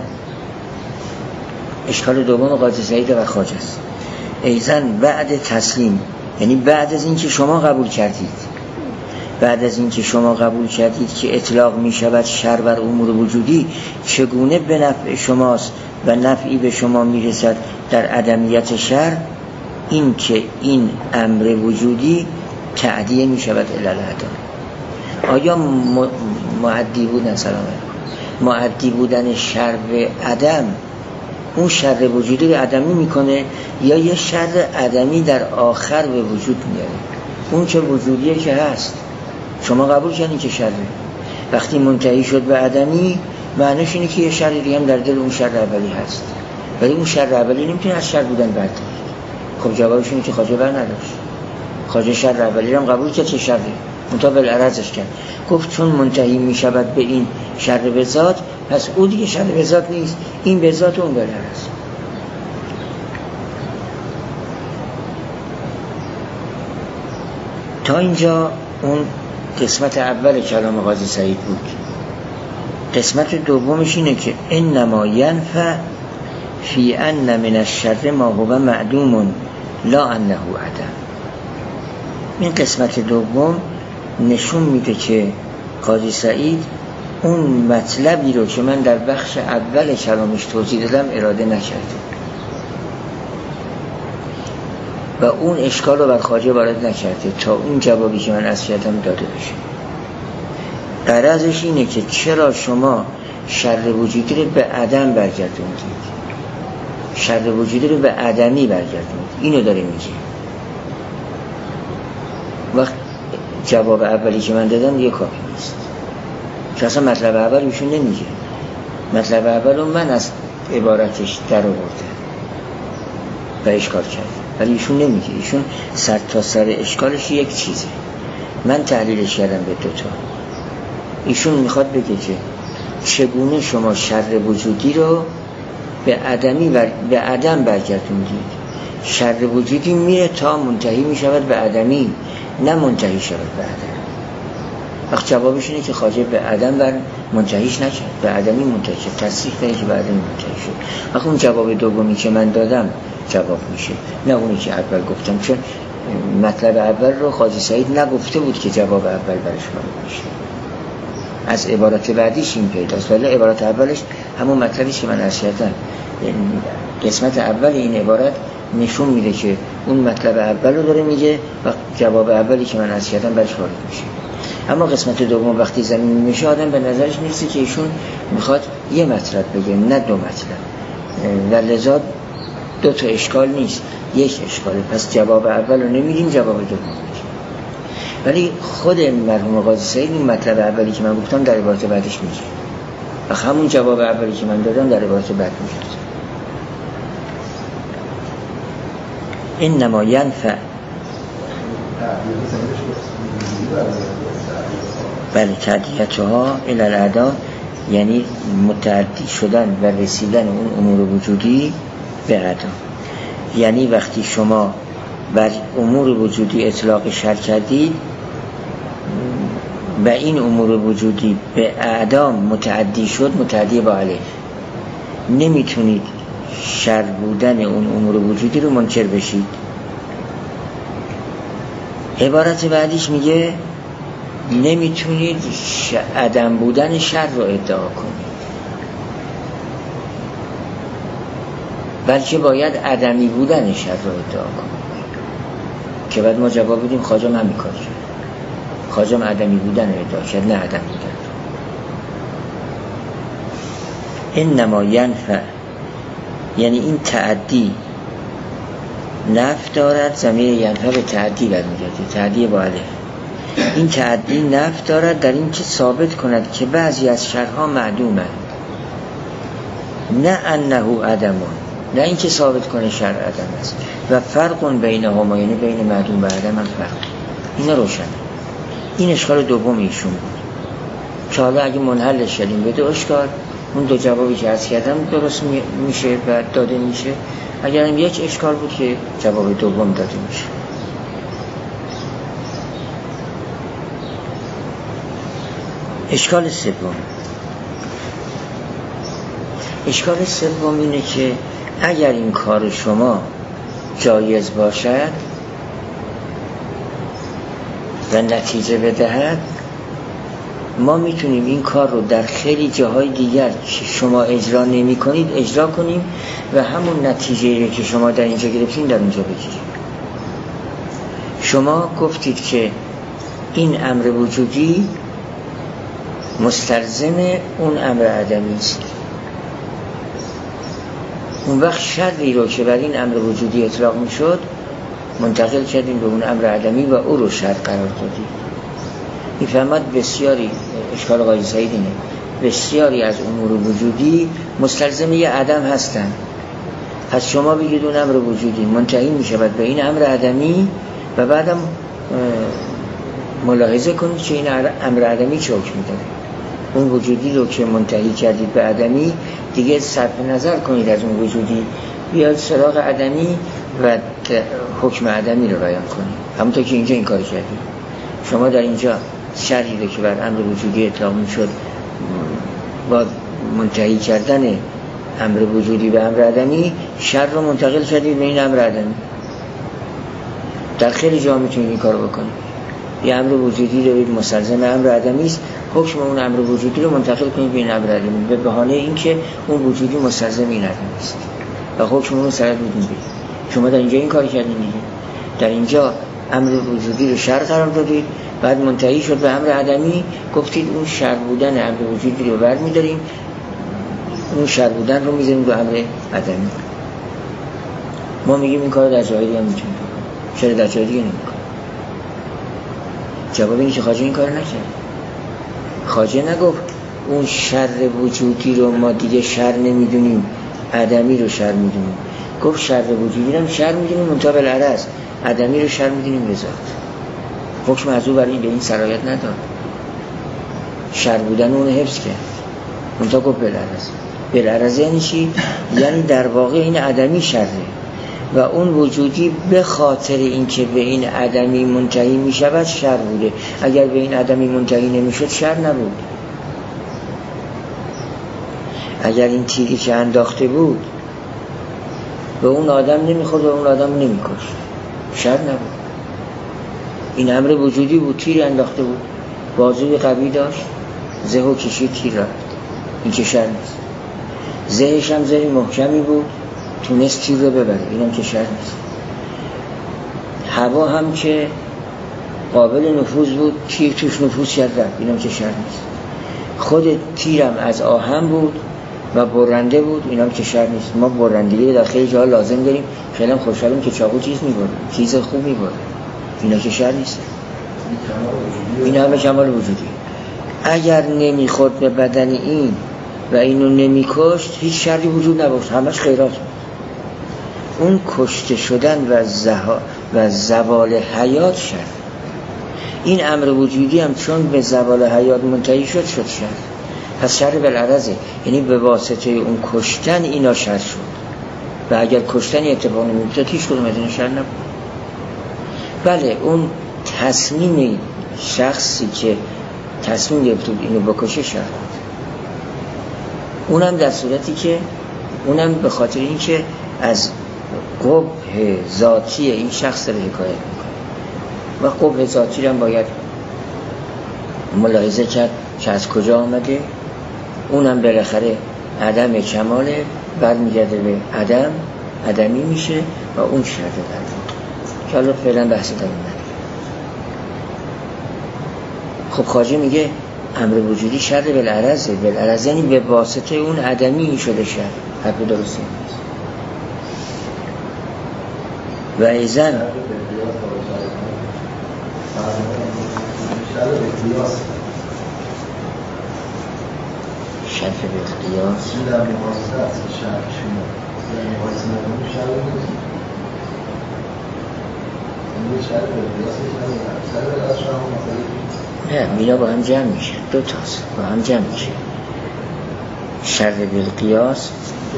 [SPEAKER 1] اشکال دوم قاضی سعید و خواجه است. ایزن بعد تسلیم، یعنی بعد از اینکه شما قبول کردید بعد از اینکه شما قبول کردید که اطلاق می شود شر بر امور وجودی چگونه به نفع شماست و نفعی به شما می رسد در عدمیت شر، این که این امر وجودی تعدیه می شود الالعدم. آیا معدی بودن سلام معدی بودن شر به عدم اون شر وجودی به عدمی میکنه یا یه شر عدمی در آخر به وجود میاره؟ اون که وجودیه که هست، شما قبول کردین که شره، وقتی منتهی شد به عدمی معنیش اینه که یه شر دیگه هم در دل اون شر اولی هست، ولی اون شر اولی نمیتونه از شر بودن برد. خب جوابش اینه که خواجه بر نداشت. خواجه شر اولی رو قبول کرد چه شری منتها بالعرضش کرد، گفت چون منتهی می شود به این شر به ذات، پس او دیگه شر به ذات نیست، این به ذات اون بالعرض. تا اینجا اون قسمت اول کلام قاضی سعید بود. قسمت دومش اینه که انما ینفع فی ان من الشر ما هو معدوم لا انه عدم. این قسمت دوم نشون میده که قاضی سعید اون مطلبی رو که من در بخش اول کلامش توضیح دادم اراده نکرده و اون اشکال رو بر خواجه وارد نکرده تا اون جوابی که من از کردم داده بشه. غرضش اینه که چرا شما شر وجودی رو به عدم برگردوندید، شر وجودی رو به عدمی برگردوندید، اینو داره میگه. وقت جواب اولی که من دادم یه کافی نیست، که اصلا مطلب اول ایشون نمیگه، مطلب اول رو من از عبارتش در آوردم و اشکال کردم، ولی ایشون نمیگه. ایشون سر تا سر اشکالش یک چیزه، من تحلیلش کردم به دوتا. ایشون میخواد بگه که چگونه شما شر وجودی رو به عدمی بر... به عدم برگردوندید. شر وجودی میره تا منتهی میشود به عدمی، نه منتهی شود به عدم. وقت جوابش اینه که خواجه به عدم بر منتهیش نشد، به عدمی منتهی شد، تصریح کنه که به عدمی منتهی شد. وقت اون جواب دومی که من دادم جواب میشه، نه اونی که اول گفتم، چون مطلب اول رو قاضی سعید نگفته بود که جواب اول برش وارد میشه. از عبارت بعدیش این پیداست، ولی عبارت اولش همون مطلبی که من عرض کردم. قسمت اول این عبارت نشون میده که اون مطلب اول رو داره میگه و جواب اولی که من عرض کردم برش وارد میشه. اما قسمت دوم وقتی زمین میشه آدم به نظرش میرسه که ایشون میخواد یه مطلب بگه، نه دو مطلب، و لذا دو تا اشکال نیست، یک اشکاله. پس جواب اول رو نمیدیم، جواب دوم میدیم. ولی خود مرحوم قاضی سعید این مطلب اولی که من گفتم در عبارت بعدش میگه و همون جواب اولی که من دادم در عبارت بعد میگه. انما ینفع، بله، تعدیتها الی الاعداء یعنی متعدی شدن و رسیدن اون امور وجودی به اعداء. یعنی وقتی شما بر امور وجودی اطلاق شر کردید و این امور وجودی به اعداء متعدی شد، متعدی با علیه، نمیتونید شر بودن اون امور وجودی رو منکر بشید. عبارت بعدیش میگه نمیتونید عدم بودن شر رو ادعا کنید، بلکه باید عدمی بودن شر رو ادعا کنید. که بعد ما جواب بدیم خواجه هم میکار کرد، خواجه هم عدمی بودن رو ادعا کرد، نه عدم بودن. انما ینفع یعنی این تعدی نفع دارد، ضمیر ینفع به تعدی برمیگرده، تعدی با علیه. این تعدی نفع دارد در این که ثابت کند که بعضی از شرها معدومند، نه انه عدمون، نه این که ثابت کنه شر عدم است. و فرق بینهما یعنی بین معدوم و عدم هم فرق. اینا روشنه. این اشکال دوم ایشون بود که حالا اگه منحلش شدیم به دو اشکال، اون دو جوابی که عرض کردم درست میشه و داده میشه. اگر هم یک اشکال بود که جواب دوم داده میشه. اشکال سوم، اشکال سوم اینه که اگر این کار شما جایز باشد و نتیجه بدهد، ما میتونیم این کار رو در خیلی جاهای دیگر که شما اجرا نمی کنید اجرا کنیم و همون نتیجه که شما در اینجا گرفتین در اونجا بگیریم. شما گفتید که این امر وجودی مستلزم اون امر عدمی است. اون وقت شری رو که بر این امر وجودی اطلاق می شد منتقل کردیم به اون امر عدمی و او رو شر قرار دادیم. میفهمد بسیاری اشکال قاضی سعید اینه، بسیاری از امور وجودی مستلزم یه عدم هستن. پس شما بگید اون امر وجودی منتهی می شود به این امر عدمی و بعدم ملاحظه کنید که این امر عدمی چه حکمی داره. اون وجودی رو که منتهی کردید به عدمی دیگه صرف نظر کنید از اون وجودی، بیاد سراغ عدمی و حکم عدمی رو بیان کنید. همونطور که اینجا این کار کردید. شما در اینجا شرحی رو که بر امر وجودی اطلاق می‌شد با منتهی کردن امر وجودی به امر عدمی، شر رو منتقل کردید به این امر عدمی. در خیلی جا میتونید این کارو بکنید. یه امر وجودی دارید مستلزم امر عدمی است، حکم اون امر وجودی رو منتقل کنید به این امر عدمی به بهانه اینکه اون وجودی مستلزم این عدمی است و حکم اون رو سرد بدون بدید. شما در اینجا این کار کردید دیگه. در اینجا امر وجودی رو شر قرار دادید، بعد منتهی شد به امر عدمی، گفتید اون شر بودن امر وجودی رو برمی‌داریم، اون شر بودن رو می‌ذاریم به امر عدمی. ما میگیم این کار در جای دیگه هم می‌تونیم بکنیم. چرا در جای دیگه نمی‌کنیم؟ جواب اینه که خواجه این کار نکرد. خواجه نگفت اون شر وجودی رو ما دیگه شر نمی‌دونیم، عدمی رو شر می‌دونیم. گفت شر وجودی رو شر می‌دونیم منتها بالعرض، عدمی رو شر می‌دونیم به ذات. حکم از او برای به این سرایت نداد. شر بودن اون حفظ کرد. منتها گفت بالعرض. بالعرض یعنی چی؟ یعنی در واقع این عدمی شره و اون وجودی به خاطر اینکه به این عدمی منتهی می شود شر بوده. اگر به این عدمی منتهی نمی شد شر نبود. اگر این تیری که انداخته بود به اون آدم نمی خورد و اون آدم نمی کشت، شر نبود. این امر وجودی بود، تیر انداخته بود، بازوی قوی داشت، زهو کشید تیر رفت، این که شر نیست. زهش هم زهی محکمی بود، تونست تیر رو ببره، این هم که شر نیست. هوا هم که قابل نفوذ بود، تیر توش نفوذ کرد رفت، این هم که شر نیست. خود تیرم از آهن بود و برنده بود، این هم که شر نیست. ما برندگی در خیلی جاها لازم داریم، خیلی هم خوشحالیم که چاقو چیز میبره، چیز خوب میبره، اینا که شر نیست. این همه کمال وجودی. اگر نمیخورد به بدن این و اینو نمیکشت هیچ شری وجود نباشد، همش خیرات بود. اون کشته شدن و زها و زوال حیات شر. این امر وجودی هم چون به زوال حیات منتهی شد شد شر. پس شر بالعرضه، یعنی به واسطه اون کشتن اینا شر شد و اگر کشتن اتفاق نمی‌افتاد هیچ کدوم از اینا شر نبود. بله اون تصمیم شخصی که تصمیم گرفت اینو بکشه شر بود. اونم در صورتی که اونم به خاطر این که از قبح ذاتی این شخص رو حکایت میکنه و قبح ذاتی رو هم باید ملاحظه کرد که از کجا آمده. اونم بالاخره عدم کماله، برمیگرده به عدم، عدمی میشه و اون شر در که حالا فعلا بحثی داریم نداره. خب خواجه میگه امر وجودی شر بالعرضه. بالعرض یعنی به واسطه اون عدمی شده شر. حرف درستی نیست. و ایزن شر به اختیاس
[SPEAKER 2] در محاسبه است شر شما در محاسبه نمون شر نیست. این شر به اختیاس شر به اختیاس شما
[SPEAKER 1] نه مینا با هم جمع میشه، دو تاست با هم جمع میشه. شر بالقیاس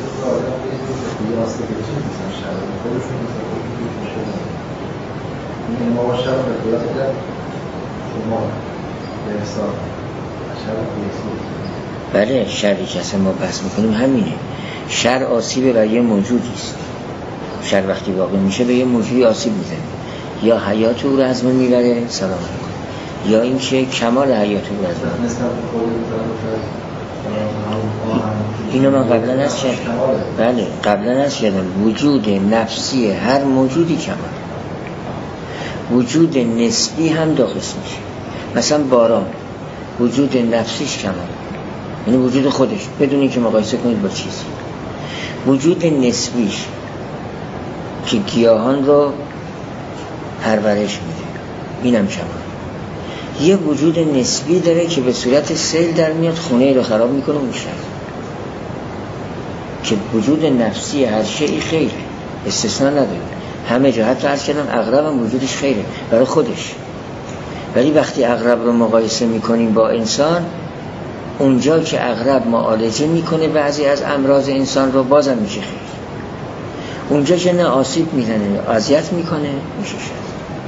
[SPEAKER 2] ما با شر بالقیاس کرد شما به حساب شر بالقیاس.
[SPEAKER 1] بله شری که اصلا ما بحث میکنیم همینه. شر آسیب بر یه موجودی است. شر وقتی واقع میشه به یه موجودی آسیب میزنه، یا حیات او رو از بین میبره سلام علیکم، یا اینکه کمال حیات او رو از بین میبره. اینو من قبلا نست کردم. بله قبلا نست کردم. وجود نفسی هر موجودی کمال، وجود نسبی هم دو قسم میشه. مثلا باران وجود نفسیش کمال، یعنی وجود خودش بدون اینکه مقایسه کنید با چیزی. وجود نسبیش که گیاهان رو پرورش میده، اینم کمال. یه وجود نسبی داره که به صورت سیل در میاد خونه رو خراب میکنه و میشه، که وجود نفسی هر شیء خیره، استثناء نداره. همه جا، حتی عرض کردم عقرب هم وجودش خیره برای خودش، ولی وقتی عقرب رو مقایسه میکنیم با انسان، اونجا که عقرب معالجه میکنه بعضی از امراض انسان رو بازم میشه خیر، اونجا که نه آسیب میزنه اذیت میکنه میشه شر.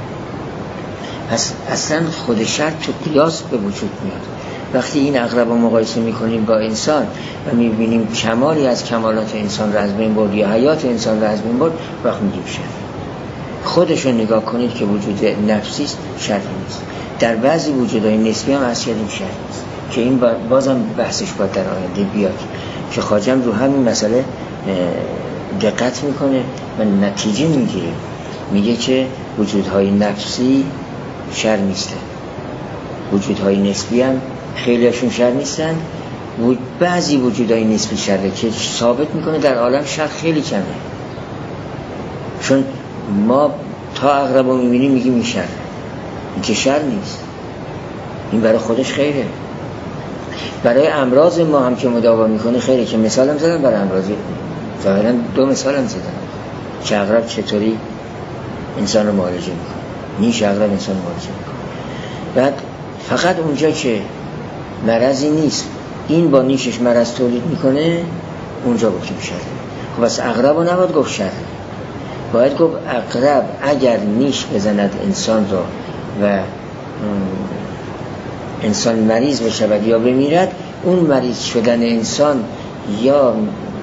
[SPEAKER 1] پس اصلا خود شر تو قیاس به وجود میاد. وقتی این عقرب رو مقایسه میکنیم با انسان و میبینیم کمالی از کمالات انسان رو از بین برد یا حیات انسان رو از بین برد، وقت میگیم شر. خودش رو نگاه کنید که وجود نفسی است، شر نیست. در بعضی وجودهای نسبی هم از کردیم شر نیست که این بازم بحثش باید در آینده بیاد که خواجه رو همین مسئله دقت میکنه و نتیجه میگیره، میگه که وجودهای نفسی شر نیستن، وجودهای نسبی هم خیلیشون شر نیستن، بعضی وجودهای نسبی شره که ثابت میکنه در عالم شر خیلی کمه. چون ما تا عقرب رو میبینیم میگیم این شر، این که شر نیست، این برای خودش خیره. برای امراض ما هم که مداوا میکنه خیره، که مثال هم زدم برای امراضی، ظاهرا دو مثال هم زدم که عقرب چطوری انسان رو معالجه میکنه، نیش عقرب انسان رو معالجه میکنه. بعد فقط اونجا که مرضی نیست این با نیشش مرض تولید میکنه اونجا گفتیم شره. خب بس عقرب رو نباید گفت شره، باید گفت عقرب اگر نیش بزند انسان رو و انسان مریض بشود یا بمیرد، اون مریض شدن انسان یا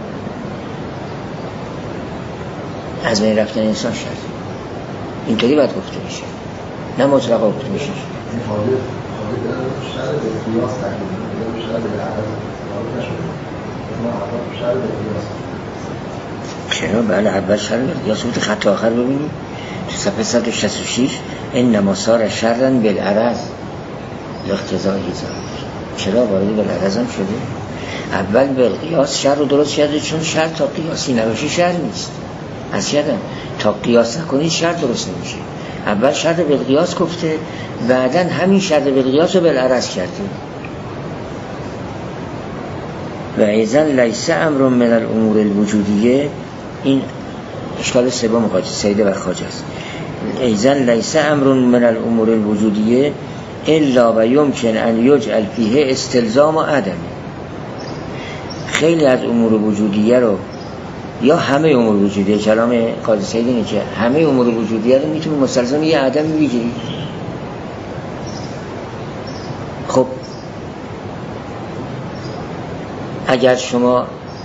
[SPEAKER 1] از بین رفتن انسان شد. اینطوری باید گفته میشه، نه مطلقا گفته میشه.
[SPEAKER 2] این حالی حالی در شهر به قیاس تحلیل میده، شهر به عقل حالی نشده، ما عقل شهر به قیاس.
[SPEAKER 1] چرا؟ بله اول شهر به قیاس بود. خط آخر ببینید تو صفحه صد و شصت و شش، انما صار شرا بالعرض اقتضاء ایزا. چرا وارد بالعرض هم شده؟ اول به قیاس شر رو درست کرده، چون شر تا قیاسی نباشه شر نیست. از شدن تا قیاس نکنید شر درست نمیشه. اول شر به قیاس گفته، بعدن همین شر به قیاس رو بالعرض کرده. و ایزن لیس امر من الامور الوجودیه، این اشکال سوم قاضی سید و خواجه است. ایزن لیس امر من الامور الوجودیه الا و یمکن ان یجعل فیه استلزام و عدم. خیلی از امور وجودیه رو یا همه امور وجودیه، کلام قاضی سید اینه که همه امور وجودیه رو میتونه مستلزم یه عدم بگیری. خب اگر شما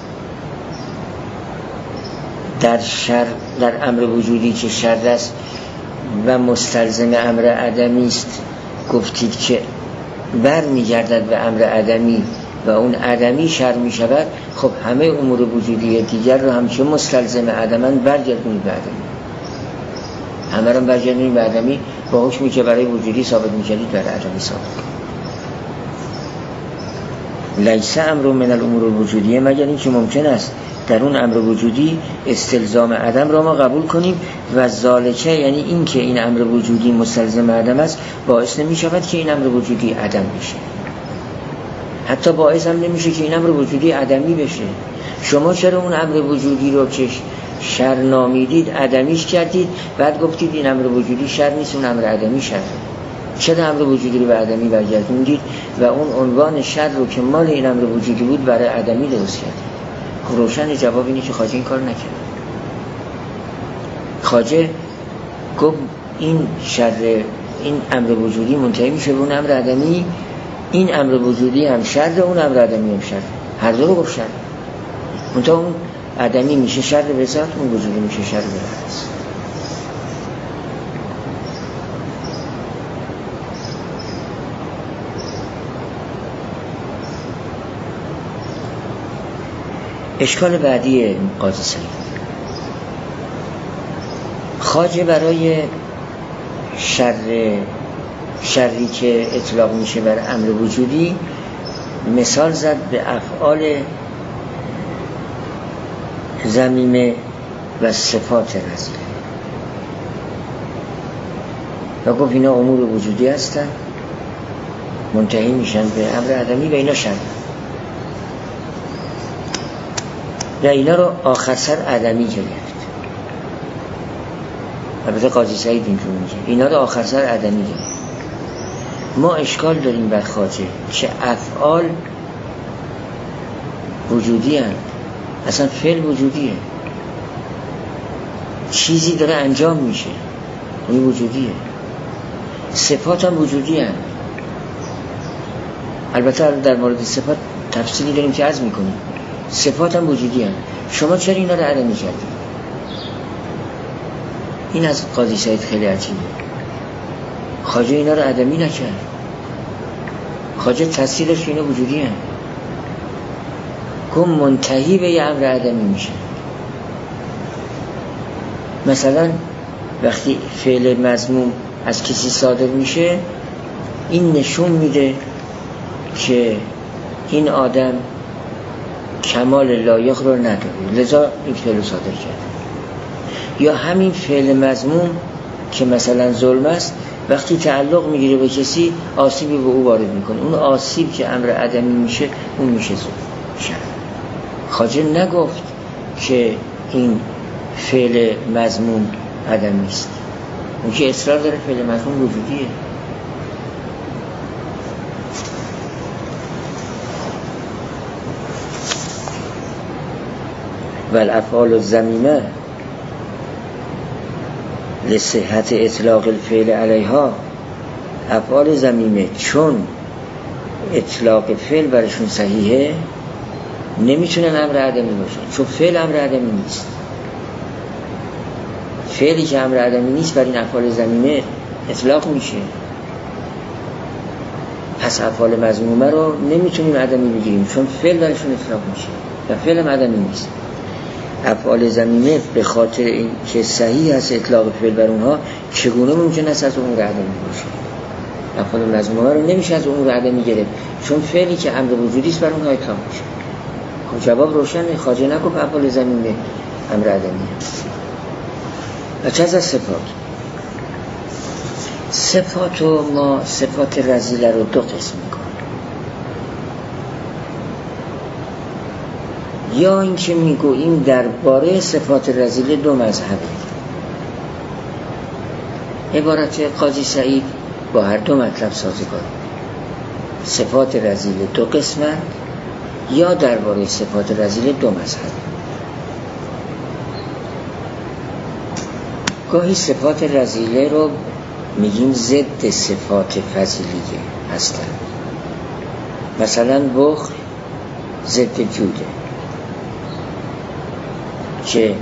[SPEAKER 1] در شر در امر وجودی که شر است و مستلزم امر عدمی است گفتید که بر میگردد به امر عدمی و اون عدمی شر می شود، خب همه امور وجودی دیگر رو هم که مستلزم عدمن برگردونید به عدمی، همه رو برگردونید به عدمی با حکمی که برای وجودی ثابت می کردید برای عدمی ثابت کنید. لیس امر من الامور الوجودیه، مگر این که ممکن است در اون امر وجودی استلزام عدم را ما قبول کنیم و ذالکه، یعنی این که این امر وجودی مستلزم عدم است باعث نمی شود که این امر وجودی عدم بشه، حتی باعث هم نمیشه که این امر وجودی عدمی بشه. شما چرا اون امر وجودی رو که شر نامیدید عدمیش کردید، بعد گفتید این امر وجودی شر نیست اون امر عدمی شر؟ چرا امر وجودی رو به عدمی برگردوندید و اون عنوان شر رو که مال این امر وجودی بود برای عدمی درست کردید؟ روشن جواب اینه که خواجه این کار نکرد. خواجه گفت این شر، این امر وجودی منتهی میشه به اون امر عدمی، این امر وجودی هم شر، اون امر عدمی هم شر، هر دو رو گفت شر. منتها اون عدمی میشه شر به ذات، اون وجودی میشه شر به ذات. اشکال بعدی قاضی سید، خواجه برای شر شری که اطلاق میشه بر امر وجودی مثال زد به افعال ذمیمه و صفات رذیله و گفت اینا امور وجودی هستن منتهی میشن به امر عدمی و اینا شر و اینا رو آخر سر عدمی گرفت. البته قاضی سعید اینجور میگه اینا رو آخر سر عدمی داره. ما اشکال داریم بر خواجه که افعال وجودی هست، اصلا فعل وجودیه، چیزی داره انجام میشه این وجودیه. صفات هم وجودی هست، البته در مورد صفات تفصیلی داریم که عرض میکنیم. صفات هم وجودی هست، شما چرا اینا رو عدمی کردید؟ این از قاضی سعید خیلی عجیبه. خواجه اینا رو عدمی نکرد، خواجه تصدیلش اینا وجودی هست، که منتهی به یه امر عدمی میشه. مثلا وقتی فعل مذموم از کسی صادر میشه این نشون میده که این آدم کمال لایق رو نداره، لذا این فعل صادر کرد. یا همین فعل مذموم که مثلا ظلم است وقتی تعلق میگیره به کسی آسیبی به او وارد میکنه، اون آسیب که امر عدمی میشه اون میشه ظلم. خواجه نگفت که این فعل مذموم عدمی است، اون که اصرار داره فعل مذموم وجودیه. والافعال الذمیمه لصحت اطلاق الفعل علیها، افعال ذمیمه چون اطلاق فعل برشون صحیحه نمیتونن امر عدمی باشن، چون فعل امر عدمی نیست. فعلی که امر عدمی نیست بر این افعال ذمیمه اطلاق میشه، پس افعال مذمومه رو نمیتونیم عدمی بگیریم چون فعل برشون اطلاق میشه و فعل هم عدمی نیست. افعال ذمیمه به خاطر این که صحیح هست اطلاق فعل بر اونها چگونه ممکن است از امور عدمی باشه؟ افعال مذمومه رو نمیشه از امور عدمی گرفت چون فعلی که امر وجودی است بر اونها اطلاق میشه. خب جواب روشنه، خواجه نگفت افعال ذمیمه امر عدمی است. و چه از صفات؟ صفات و ما صفات رذیله رو دو قسم میکنیم. یا اینکه میگوییم درباره صفات رذیله دو مذهبه. عبارت قاضی سعید با هر دو مطلب سازگار. صفات رذیله دو قسمه یا درباره صفات رذیله دو مذهبه. گاهی صفات رذیله رو میگیم ضد صفات فضیلیه هستن. مثلا بخل ضد جوده، که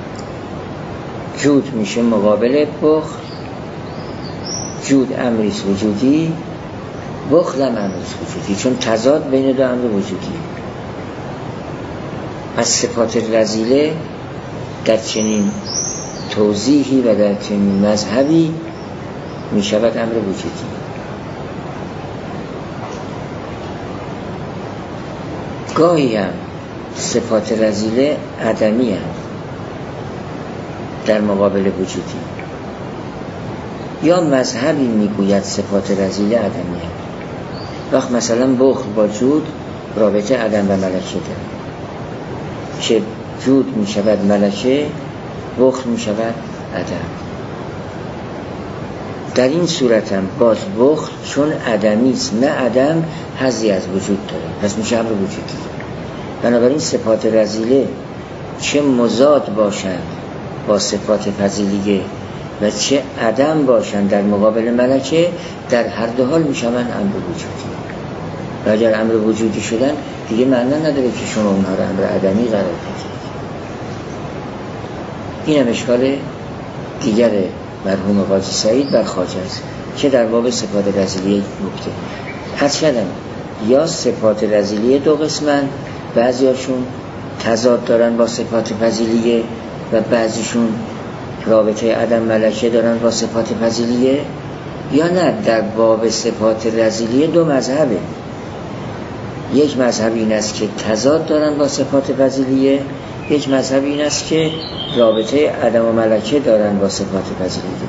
[SPEAKER 1] جود میشه مقابل بخل. جود امریست وجودی، بخل هم امریست وجودی، چون تضاد بین دو امر وجودی. پس صفات رذیله در چنین توضیحی و در چنین مذهبی می شود امر وجودی. گاهی هم صفات رذیله عدمی هم در مقابل وجودی. یا مذهبی می گوید صفات رذیله عدمی هم. وقت مثلا بخل با جود رابطه عدم و ملکه داره، که جود می شود ملکه، بخل می شود عدم. در این صورت هم باز بخل چون عدمی است نه عدم حظی از وجود داره، پس میشه امر وجودی. بنابراین صفات رذیله چه مضاد باشند با صفات فضیلیه و چه عدم باشند در مقابل ملکه، در هر دو حال میشوند امر وجودی. و اگر امر وجودی شدن دیگه معنی نداره که شما اونها رو امر عدمی قرار بدید. این هم اشکال دیگر مرحوم قاضی سعید بر خواجه است که در باب صفات رذیلیه نکته عرض کردم. یا صفات رذیلیه دو قسمن، بعضیاشون تضاد دارن با صفات فضیلیه و بعضیشون رابطه عدم ملکه دارن با صفات فضیلیه. یا نه، در باب صفات رذیلیه دو مذهبه. یک مذهب این است که تضاد دارن با صفات فضیلیه، یک مذهب این است که رابطه عدم و ملکه دارن با صفات فضیلیه.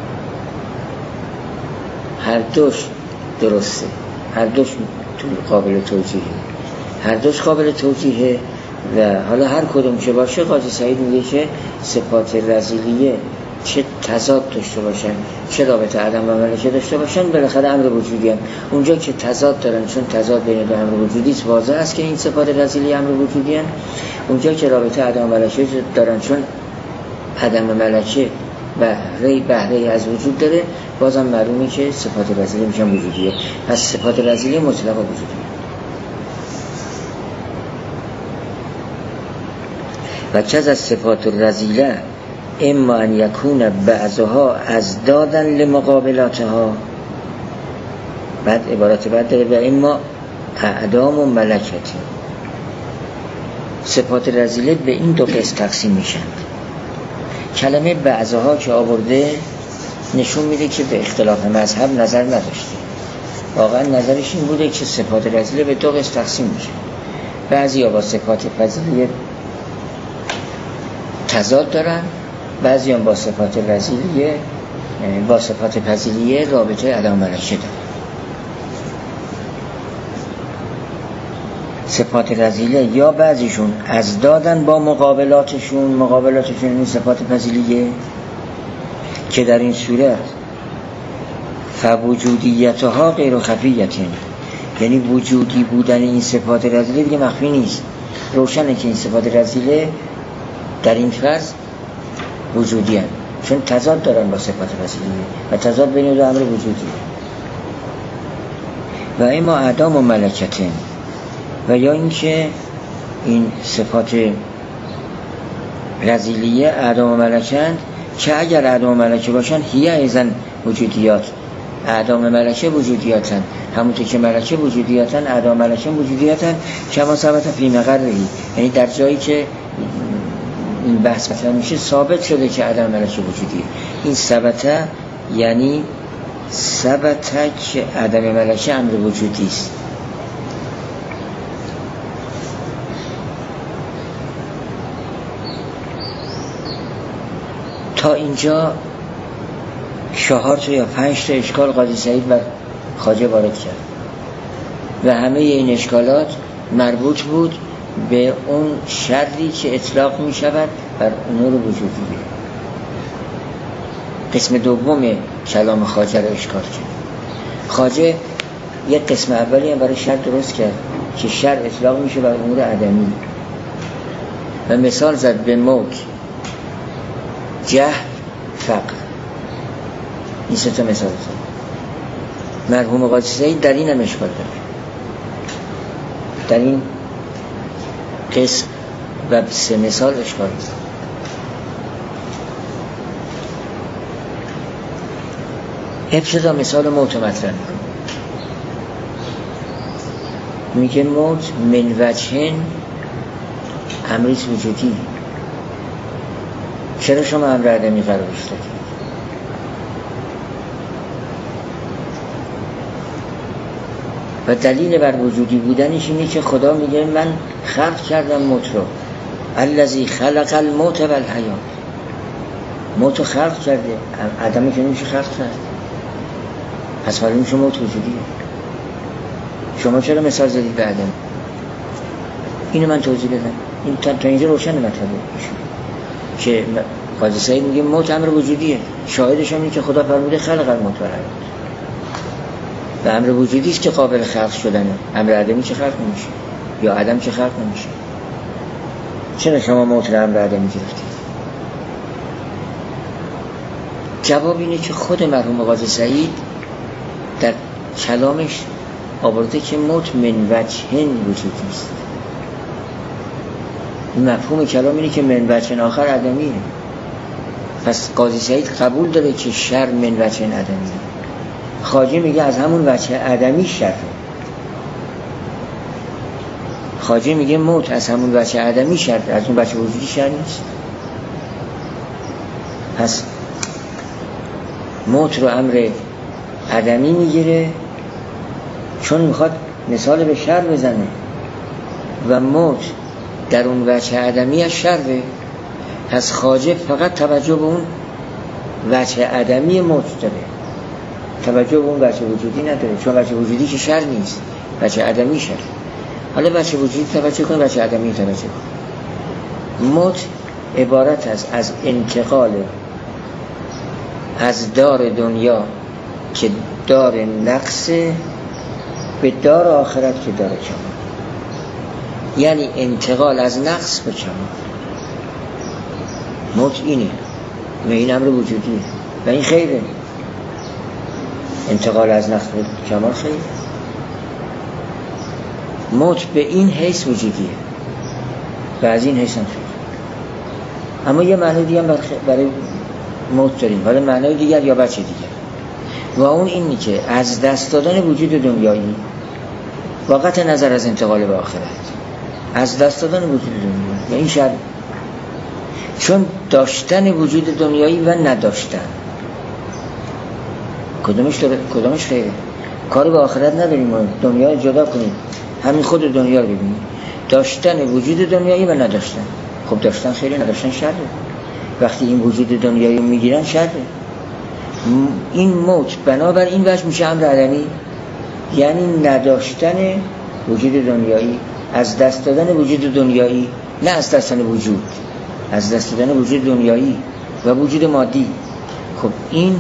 [SPEAKER 1] هر دوش درسته، هر دوش قابل توجیهه، هر دوش قابل توجیهه و حالا هر کدوم که باشه قاضی سعید میگه که صفات رذیلیه چه تضاد داشته باشن، چه رابطه عدم و ملکه داشته باشن، بالاخره امر وجودی هم. اونجا که تضاد دارن، چون تضاد بین دو امر وجودی است، واضح است که این صفات رذیلی امر وجودی هم. اونجا که رابطه عدم و ملکه دارن، چون عدم و ملکه بهره بهره از وجود داره، بازم معلومه که صفات رذیلی میشن وجودیه. پس صفات رذیلی مطلق وجودیه. و که از صفات رذیله اما ان یکون بعضها از دادن لمقابلاتها، بعد عبارت بعد داره و اما اعدام و ملکتی. صفات رذیله به این دو قسم تقسیم میشن. کلمه بعضها که آورده نشون میده که به اختلاف مذهب نظر نداشته. واقعا نظرش این بوده که صفات رذیله به دو قسم تقسیم میشه. بعضی ها با صفات فضیلیه تضاد دارن، بعضی هم با صفات رذیلیه با صفات فضیلیه رابطه عدم ملکه دارن. صفات رذیله یا بعضیشون از دادن با مقابلاتشون، مقابلاتشون این صفات فضیلیه که در این صورت فوجودیتها غیر خفیتین، یعنی وجودی بودن این صفات رذیله دیگه مخفی نیست، روشنه که این صفات رذیله در این فرض وجودی هست، چون تضاد دارن با صفات فضیلیه و تضاد بین دو امر وجودی. و اما اعدام و ملکتین، و یا اینکه این صفات رذیلیه اعدام و ملکند که اگر اعدام و ملکه باشن هیه ایزن وجودیات، اعدام ملکه وجودیاتن، همونطور که ملکه وجودیاتن اعدام ملکه وجودیاتن، کما ثبت فی مقرهی، یعنی در جایی که این بحث مطرح میشه ثابت شده که عدم ملکه وجودیه. این ثبته یعنی ثبته که عدم ملکه امر وجودی است. تا اینجا چهار تا یا پنج تا اشکال قاضی سعید بر خواجه وارد کرد و همه این اشکالات مربوط بود به اون شرطی که اطلاق می شود بر امور وجودیه. قسم دوم کلام خواجه را اشکال کرد. خواجه یک قسم اولی هم برای شرط درست کرد که شرط اطلاق میشه بر امور عدمی و مثال زد به موت، جهل، فقر. این سه تا مثال زد. مرحوم قاضی سعید در این هم اشکال داره، در این قسم و سه مثال اشکال داره. ابتدا مثال موت مطرح میکنه، میگه موت من وجهن امریز وجودی. چرا شما امر عدمی قرارش دادید؟ و دلیل بر وجودی بودنش اینه که خدا میگه من خلق کردم موت رو، الذی خلق الموت و الحیات. موت رو خلق کرده، عدمی که نمیشه خلق کرد، پس معلوم میشه موت وجودیه. شما چرا مثال زدید به عدم؟ اینو من توضیح بدم. این تا, تا اینجا روشن مطلبه که قاضی سعید میگه موت امر وجودیه، شاهدش هم اینه که خدا فرموده خلق الموت و الحیات و امر وجودی است که قابل خلق شدنه. امر عدمی که خلق نمیشه یا عدم که خلق نمیشه. چرا شما موت رو امر عدمی گرفتید؟ جواب اینه که خود مرحوم قاضی سعید در کلامش آورده که موت من وجهن وجودی است. مفهوم کلام اینه که من وجهن آخر عدمیه. پس قاضی سعید قبول داره که شر من وجهن عدمیه. خواجه میگه از همون وجه عدمی شر. خواجه میگه موت از همون وجه عدمی شر، از اون وجه وجودی شر نیست. پس موت رو امر عدمی میگیره چون میخواد مثال به شر بزنه و موت در اون وجه عدمی از شره. پس خواجه فقط توجه به اون وجه عدمی موت داره، توجه به اون وجه وجودی نداره، چون وجه وجودی که شر نیست، وجه عدمی شر. حالا وجه وجودی توجه کن، وجه عدمی توجه کن. موت عبارت است از انتقال از دار دنیا که دار نقص به دار آخرت که دار کمال، یعنی انتقال از نقص به کمال. موت اینه و این امر وجودیه و این خیره. انتقال از نقص به کمال خیره. موت به این حیث وجودیه و از این حیث هم خیره. اما یه معنی دیگه هم برای موت داریم، ولی معنی دیگر یا بچه دیگر، و اون اینی که از دست دادن وجود دنیایی وقت نظر از انتقال به آخرت، از دست دادن وجود دنیایی و این شر، چون داشتن وجود دنیایی و نداشتن کدومش داره کدومش خیره. کاری به آخرت نداریم، ما دنیا جدا کنیم، همین خود دنیا رو ببینیم. داشتن وجود دنیایی و نداشتن، خب داشتن خیره، نداشتن شره. وقتی این وجود دنیایی رو میگیرن شره. این موت بنابر این وجه میشه امر عدمی، یعنی نداشتن وجود دنیایی، از دست دادن وجود دنیایی، نه از دست دادن وجود، از دست دادن وجود دنیایی و وجود مادی. خب این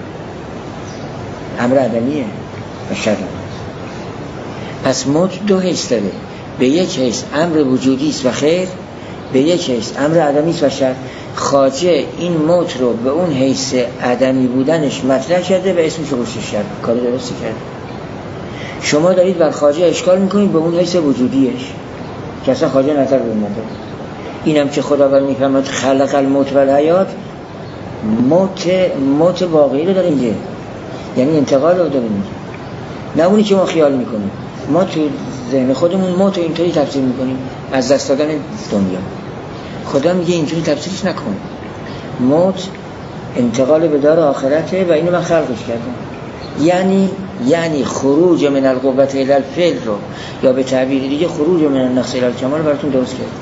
[SPEAKER 1] امر عدمیه و شر. پس موت دو حیث داره، به یک حیث امر وجودی است و خیر، به یک حیث امر عدمی است و شر. خواجه این موت رو به اون حیث عدمی بودنش مطرح کرده و اسمش رو گذاشته شر. کار درستی کرده. شما دارید بر خواجه اشکال میکنید به اون حیث وجودیش که اصلا خواجه نظر به اون نداره. اینم که خداوند میفهمد خلق الموت و الحیات، موت موت واقعی رو داره میگه، یعنی انتقال رو داره میگه، نه اونی که ما خیال میکنیم. ما تو ذهن خودمون موت رو اینطوری تفسیر میکنیم، از دست دادن دنیا. خدا میگه اینطوری تفسیرش نکن. موت انتقال به دار آخرته و اینو من خلقش کردم، یعنی یعنی خروج من القوت الی الفعل رو، یا به تعبیر دیگه خروج من النقص الی الکمال رو براتون درست کرد.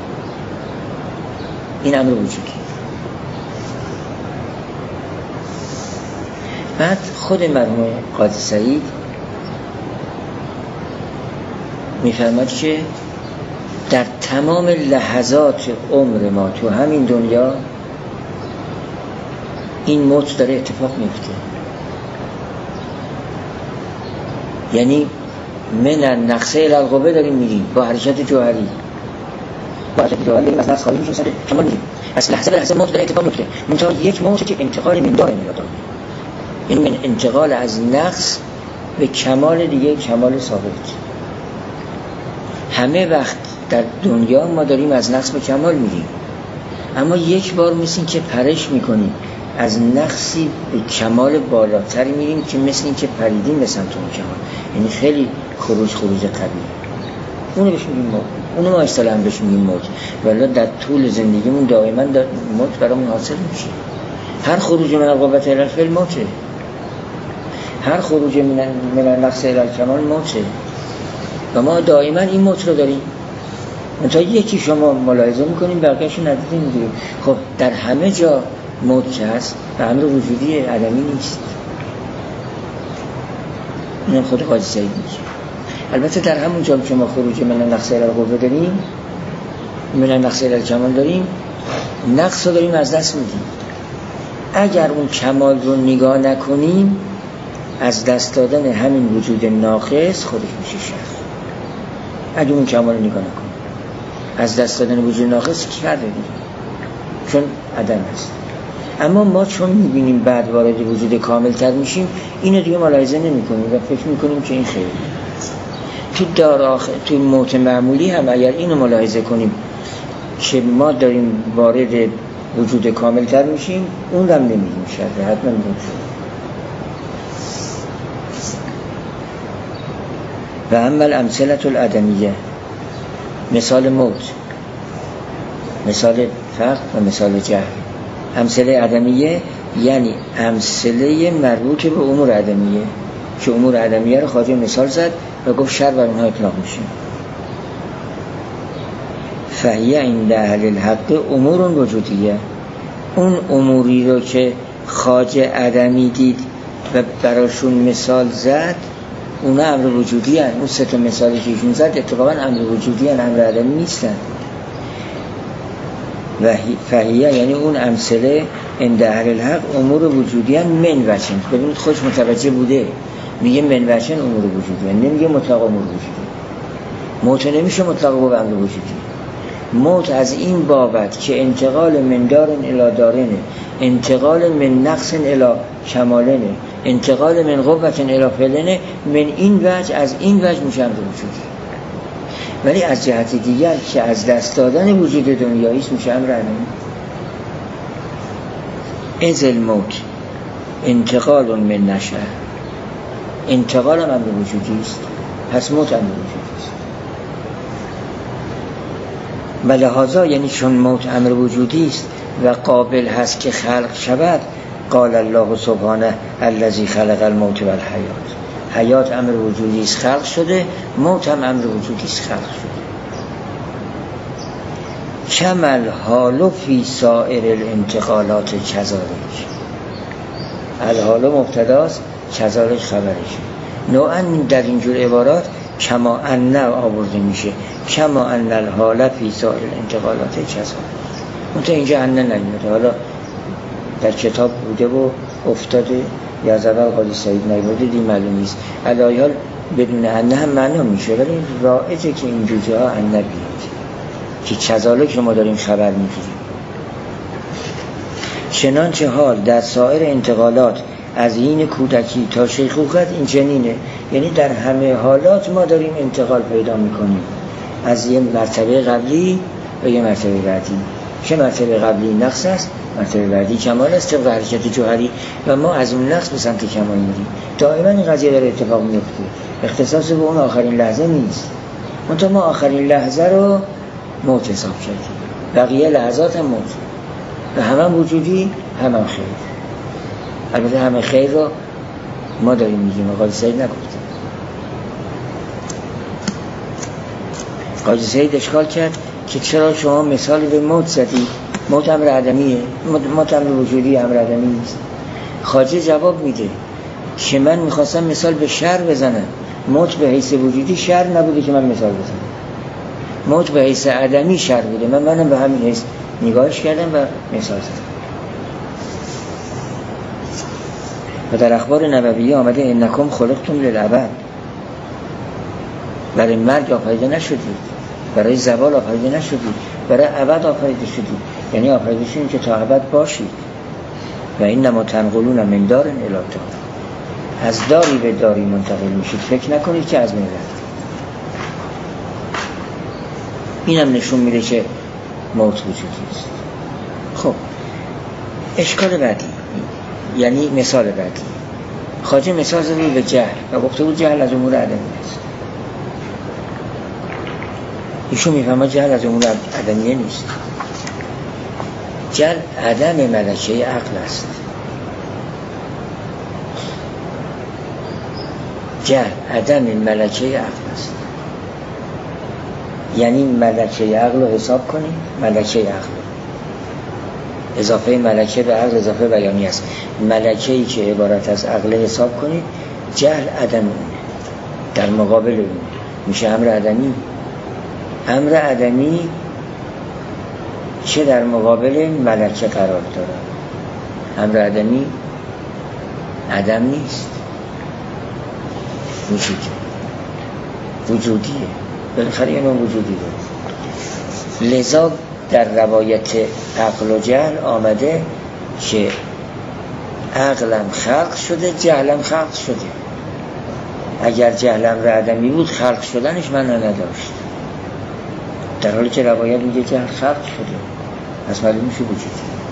[SPEAKER 1] این امر وجودی. بعد خود مرحوم قاضی سعید میفرماد که در تمام لحظات عمر ما تو همین دنیا این موت داره اتفاق میفته. یعنی من النقص الی القوه داریم میریم با حرکت جوهری، با حرکت جوهری داریم از نقص خارج میشیم، کمال میریم. از لحظه به لحظه موت داره اتفاق میفته. منتها یک موت که انتقال من داره میاد، یعنی من انتقال از نقص به کمال دیگه، کمال ثابت. همه وقت در دنیا ما داریم از نقص به کمال میریم، اما یک بار مثل که پرش میکنیم از نقصی به کمال بالاتر میریم که مثل این که پریدیم به سمت اون کمال، یعنی خیلی خروج خروج طبیعی. اونو بهش میگیم موت، اونو ما اصطلاحاً بهش میگیم موت. ولی در طول زندگیمون دائما موت برامون حاصل میشه. هر خروج من القوت الی الفعل موته، هر خروج من من النقص الی الکمال موته، و ما دائما این موت رو داریم. تا یکی شما ملاحظه میکنیم بقیه‌اش رو ندیده میگیریم. خب در همه جا موت که هست و امر وجودی عدمی نیست. اینم خود قاضی سعید میگه. البته در همون جا که ما خروج من النقص الی القوه داریم، من النقص الی الکمال داریم، نقص رو داریم از دست میدیم. اگر اون کمال رو نگاه نکنیم، از دست دادن همین وجود ناقص خودش میشه شر. اگه اون کمال رو نگاه نکنیم، از دست دادن وجود ناقص کی کرده دیگه، چون عدم هست. اما ما چون میبینیم بعد وارد وجود کامل تر میشیم، اینو دیگه ملاحظه نمی کنیم و فکر میکنیم که این خیلی. تو دار آخر، تو موت معمولی هم اگر اینو ملاحظه کنیم که ما داریم وارد وجود کامل تر میشیم، اون رو هم نمیگیم شده، حتما میگیم شده. و اما امثله العدمیه، مثال موت، مثال فقر و مثال جهل. امثله عدمیه یعنی امثله مربوط به امور عدمیه، که امور عدمیه رو خواجه مثال زد و گفت شر بر اونها اطلاق میشه. فهیه عند اهل الحق امور وجودیه، اون اموری رو که خواجه عدمی دید و براشون مثال زد، اونا امر وجودی هن. اون سه تا مثالی که ایشون زد اتفاقا امر وجودی هن، امر عدمی نیستن. و فهیه یعنی اون امثله عند اهل الحق امور وجودی هم من وچن. ببینید خودش متوجه بوده، میگه من وچن امور وجودی، یعنی نمیگه مطلق امور وجودی. موت نمیشه مطلق با امر وجودی. موت از این بابت که انتقال من دارن الی دارنه، انتقال من نقص الی کمالنه، انتقال من قوت الی فعلنه، من این وجه از این وجه میشه امر وجودی. ولی از جهت دیگر که از دست دادن وجود دنیاییست میشه امر عدمی. از الموت انتقال من نشه، انتقال هم امر وجودیست، پس موت امر وجودیست. و لحاظا یعنی چون موت امر وجودیست و قابل هست که خلق شود، قال الله سبحانه الذی خلق الموت و الحیات. حیات امر وجودیست خلق شده، موت هم امر وجودیست خلق شده. کمل حال فی سائر الانتقالات کذالک. الحال مبتداست، کذالک خبرش. نوعا در اینجور عبارات کما ان آورده میشه، کما ان الحال فی سائر الانتقالات کذالک. منتها اینجا ان نمیده، حالا در کتاب بوده و افتاده یا از اول قاضی سعید نیورده دی معلوم نیست. علایال بدون ان هم معنا میشه، ولی رائجه که این جوجه ها ان بیاد که کذالک ما داریم خبر میگیریم. چنانچه حال در سایر انتقالات از این کودکی تا شیخوخت این چنینه، یعنی در همه حالات ما داریم انتقال پیدا میکنیم از یه مرتبه قبلی و یه مرتبه بعدی. چه مرتبه قبلی نقص است، مرتبه بعدی کمال است طبق حرکت جوهری، و ما از اون نقص به سمت کمال میریم. دائما این قضیه داره اتفاق میفته، اختصاص به اون آخرین لحظه نیست. منتها ما آخرین لحظه رو موت حساب کردیم، بقیه لحظات هم موت و همه وجودی همه هم خیر. البته همه خیر رو ما داریم میگیم، قاضی سعید نگفتیم. قاضی سعید اشکال کرد که چرا شما مثال به موت زدی؟ موت امر عدمیه، موت امر وجودی امر عدمی نیست. خواجه جواب میده که من میخواستم مثال به شر بزنم، موت به حیث وجودی شر نبوده که من مثال بزنم، موت به حیث عدمی شر بوده، من منم به همین حیث نگاهش کردم و مثال زدم. و در اخبار نبویه آمده انکم خلقتم للابد، برای مرگ آفریده نشدید، برای زوال آفریده نشدید، برای ابد آفریده شدید، یعنی آفریده شدید که تا ابد باشید. و اینما تنقلون من دار الی دار، از داری به داری منتقل میشید، فکر نکنید که از من رفت. اینم نشون میده که موت وجودی است. خب اشکال بعدی، یعنی مثال بعدی، خواجه مثال زده به جهل و گفته بود جهل از امور عدمی است. ایشون میفهمه جهل از امور عدمیه نیست، جهل عدم ملکه عقل است. جهل عدم ملکه عقل است، یعنی ملکه عقل رو حساب کنید، ملکه عقل اضافه ملکه به عقل اضافه بیانی است. ملکه‌ای که عبارت از عقل حساب کنید، جهل عدم اونه، در مقابل اون میشه امر عدمی. امر عدمی چه در مقابل ملکه قرار داره. امر عدمی عدم نیست، وجودی وجودیه، بالاخره اینو وجودی داره. لذا در روایت عقل و جهل آمده که عقلم خلق شده، جهلم خلق شده. اگر جهلم را عدمی بود خلق شدنش معنا نداشت، در حالی که روایت میگه جهل خلق شده، پس معلوم میشه وجودی.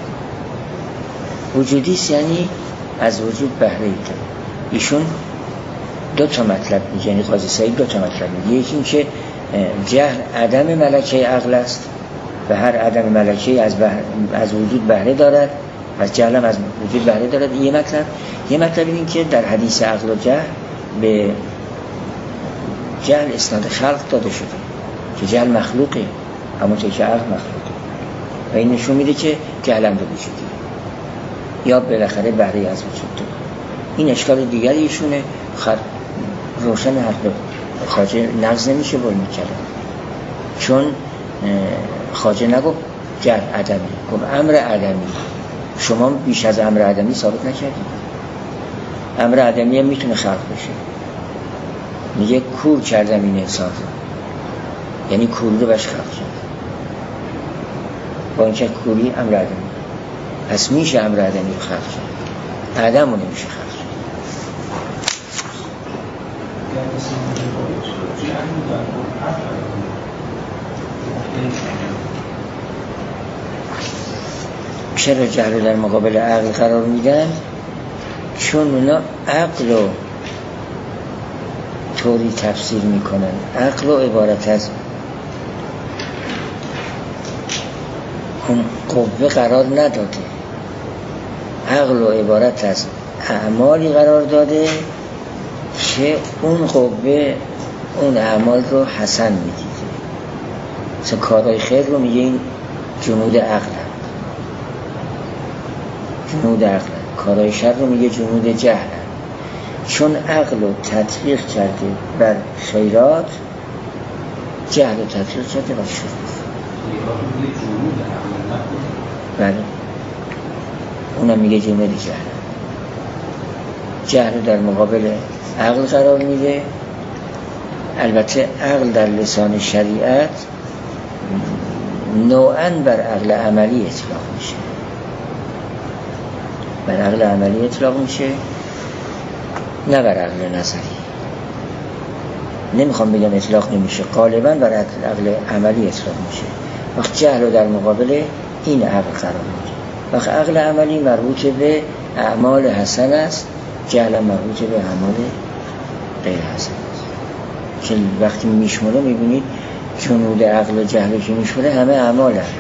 [SPEAKER 1] وجودیست یعنی از وجود بهره ای داره. ایشون دو تا مطلب میگه، یعنی قاضی سعید دو تا مطلب میگه. یکی این که جهل عدم ملکه عقل است و هر عدم ملکه از, از وجود بهره دارد، از جهل هم از وجود بهره دارد. یه مطلب یه مطلب این که در حدیث عقل و جهل به جهل اسناد خلق داده شده که جهل مخلوقه، همونطور که عقل مخلوقه، و این نشون میده که جهل هم به وجودی یا بالاخره بهره از وجود داره. این اشکال دیگری ایشونه، خر روشن حرف خواجه نقض نمیشه با این کلام، چون خواجه نگفت جهل عدمی. گفت امر عدمی. شما بیش از امر عدمی ثابت نکردید. امر عدمی هم میتونه خلق بشه. میگه کور کردم این انسان رو، یعنی کور رو بهش خلق کرد، با اینکه کوری امر عدمی. پس میشه امر عدمی رو خلق کرد، عدم رو نمیشه خلق کرد. چرا جهل در مقابل عقل قرار میدن؟ چون اونا عقل رو طوری تفسیر میکنن، عقل رو عبارت از اون قوه قرار نداده، عقل رو عبارت از اعمالی قرار داده که اون قوه اون اعمال رو حسن میدیده. مثلا کارهای خیر رو میگه این جنود عقل، جنود عقل. کارهای شر رو میگه جنود جهل. چون عقل رو تطبیق کرده بر خیرات، جهل رو تطبیق کرده بر شر. بله، اونم میگه جنود جهل. جهل رو در مقابل عقل قرار میده. البته عقل در لسان شریعت نوعاً بر عقل عملی اطلاق میشه، بر عقل عملی اطلاق میشه، نه بر عقل نظری. نمیخوام بگم اطلاق نمیشه، غالباً بر عقل عملی اطلاق میشه. وقت جهل رو در مقابل این عقل قرار میده. وقت عقل عملی مربوط به اعمال حسن است، جهل مربوط به اعمال غیر حسن است. که وقتی میشموره میبینید جنود عقل و جهل که میشموره همه اعمال هم.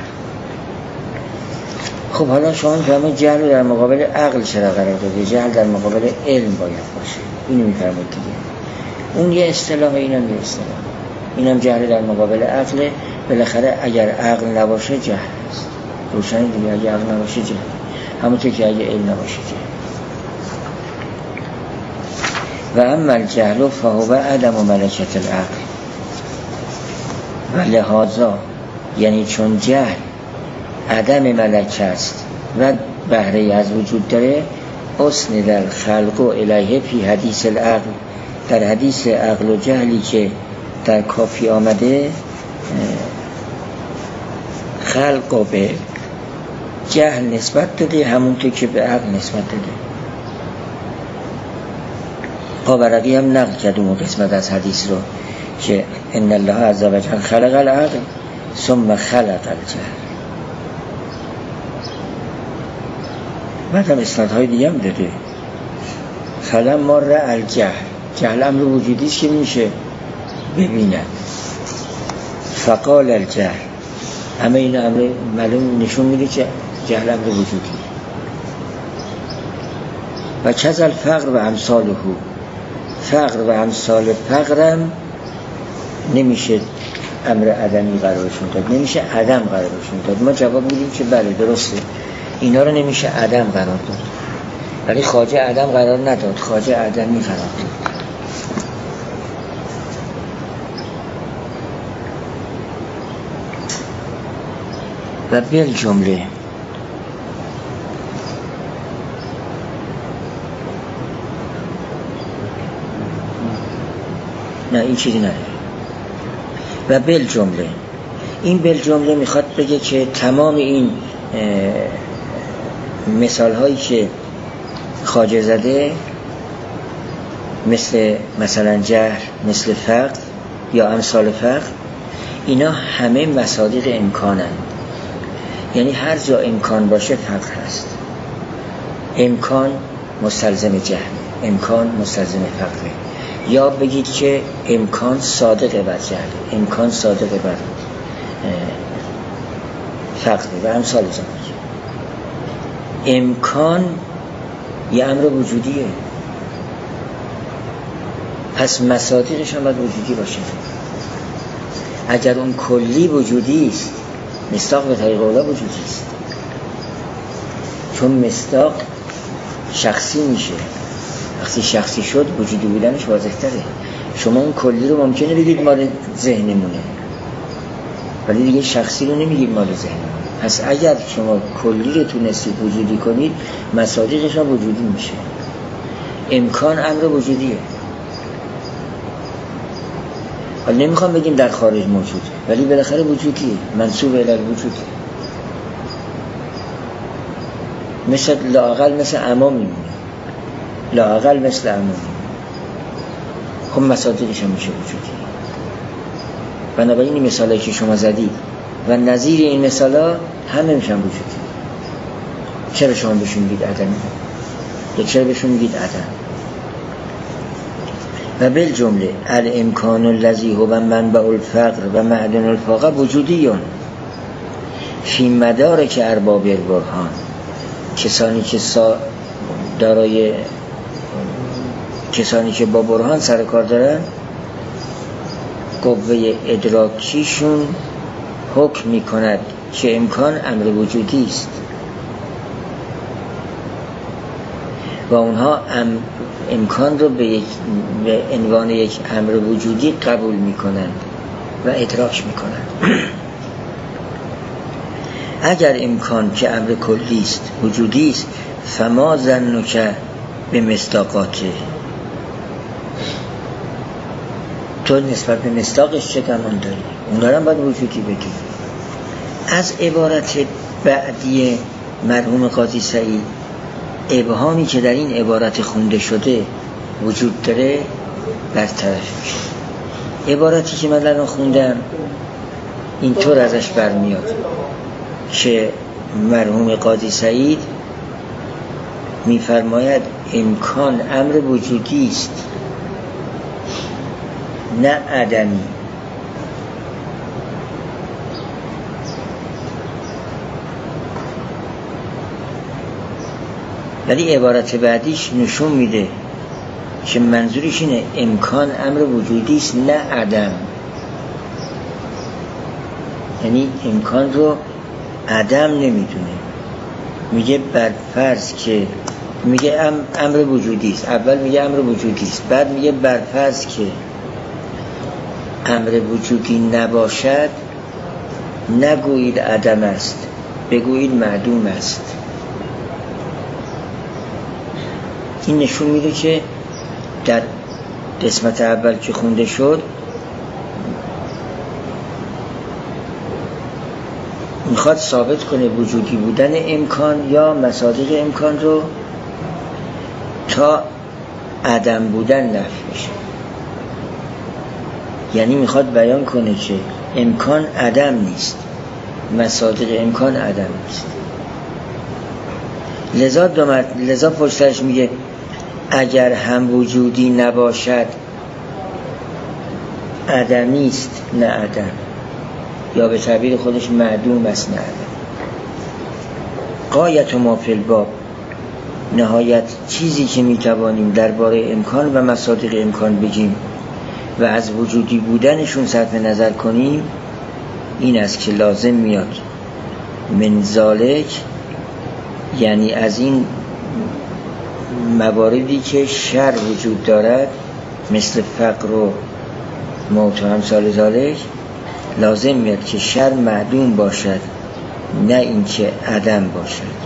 [SPEAKER 1] خب حالا شما میفرمایید جهل در مقابل عقل چرا قرار داده؟ جهل در مقابل علم باید باشه. اینو میفرمایید دیگه. اون یه اصطلاح، اینم یه اصطلاح. اینم جهل در مقابل عقل. بالاخره اگر عقل نباشه جهل است. روشن دیگه، اگر عقل نباشه جهل. همونطور که اگه علم نباشه جهل. و اما الجهل فهو عدم ملکت العقل. و لحاظا یعنی چون جهل عدم ملکه است و بهره از وجود داره، اسند الخلق الیه فی حدیث العقل. در حدیث عقل و جهلی که در کافی آمده، خلق و به جهل نسبت داده همونطور که به عقل نسبت داده. قابرقی هم نقل کرده اون قسمت از حدیث رو که ان الله عز و جل خلق العقل ثم خلق الجهل. بعد هم اسنادهای دیگه هم داده. فلما رأى الجهل، جهل امر وجودیست که میشه ببیند. فقال الجهل، همه این امر معلوم نشون میده که جهل امر وجودی. و کذا الفقر و امثاله، فقر و امثال فقرم نمیشه امر عدمی قرارشون داد، نمیشه عدم قرارشون داد. ما جواب میدیم که بله درسته، اینا رو نمیشه عدم قرار داد، ولی خواجه عدم قرار نداد، خواجه عدمی قرار داد. و بیل جمله نه این چیزی نداره. و بل جمله، این بل جمله میخواد بگه که تمام این مثال هایی که خواجه زده، مثل مثلا جهل، مثل فقر یا امثال فقر، اینا همه مصادیق امکانن. یعنی هر جا امکان باشه فقر هست. امکان مستلزم جهل، امکان مستلزم فقره. یا بگید که امکان صادقه بر جهل، امکان صادقه بر فقره و امثال ذلک. امکان یه امر وجودیه، پس مصادیقش هم باید وجودی باشه. اگر اون کلی وجودی است، مصداق به طریق اولا وجودی است، چون مصداق شخصی میشه. وقتی شخصی شد وجودی بودنش واضح تره. شما اون کلی رو ممکنه بگید مال ذهنمونه، ولی دیگه شخصی رو نمیگید مال ذهنمونه. پس اگر شما کلی رو تونستید وجودی کنید، مصادیقش هم وجودی میشه. امکان امر وجودیه. حالا نمیخوام بگیم در خارج موجود، ولی بالاخره وجودیه، منسوب الی الوجود. مثل لااقل مثل اما میمونه، لااقل مثل اما میمونه. خب مصادیقش هم میشه وجودی. بنابراین این مثالایی که شما زدید و نظیر این مثالا همه میشن وجودی. چرا شما بهشون میگید عدمی؟ یا چرا بهشون میگید عدم؟ و بالجمله الامکان الذی هو منبع الفقر و معدن الفاقه وجودیون فی مدارک ارباب البرهان. کسانی که سا دارای کسانی که با برهان سر کار دارن، قوه ادراکیشون حکم می کند که امکان امر وجودی است و اونها ام امکان رو به, یک به عنوان یک امر وجودی قبول می کنند و ادراک می کنند. اگر امکان که امر کلی است وجودی است، فما ظنک به مصداقاته، تو نسبت به مصداقش چه گمان داری؟ اون دارم باید وجودی بگی. از عبارت بعدی مرحوم قاضی سعید، ابهامی که در این عبارت خونده شده وجود داره برطرف میشه. عبارتی که من الان خوندم اینطور ازش برمیاد که مرحوم قاضی سعید میفرماید امکان امر وجودی است نه عدمی. ولی عبارت بعدیش نشون میده که منظورش اینه امکان امر وجودی است نه عدم. یعنی امکان رو عدم نمیدونه. میگه بر فرض که میگه ام امر وجودی است، اول میگه امر وجودی است، بعد میگه بر فرض که امر وجودی نباشد نگویید عدم است، بگویید معدوم است. این نشون میده که در قسمت اول که خونده شد میخواد ثابت کنه وجودی بودن امکان یا مصادیق امکان رو تا عدم بودن نفی میشه. یعنی میخواد بیان کنه که امکان عدم نیست، مصادیق امکان عدم نیست. لذا دومت لذا پشتش میگه اگر هم وجودی نباشد عدمی است نه عدم، یا به تعبیر خودش معدوم است نه عدم. غایت ما فی الباب، نهایت چیزی که میتوانیم درباره امکان و مصادیق امکان بگیم و از وجودی بودنشون صرف نظر کنیم این است که لازم میاد من ذالک، یعنی از این مواردی که شر وجود دارد مثل فقر و موت و امثال ذالک، لازم میاد که شر معدوم باشد نه اینکه عدم باشد.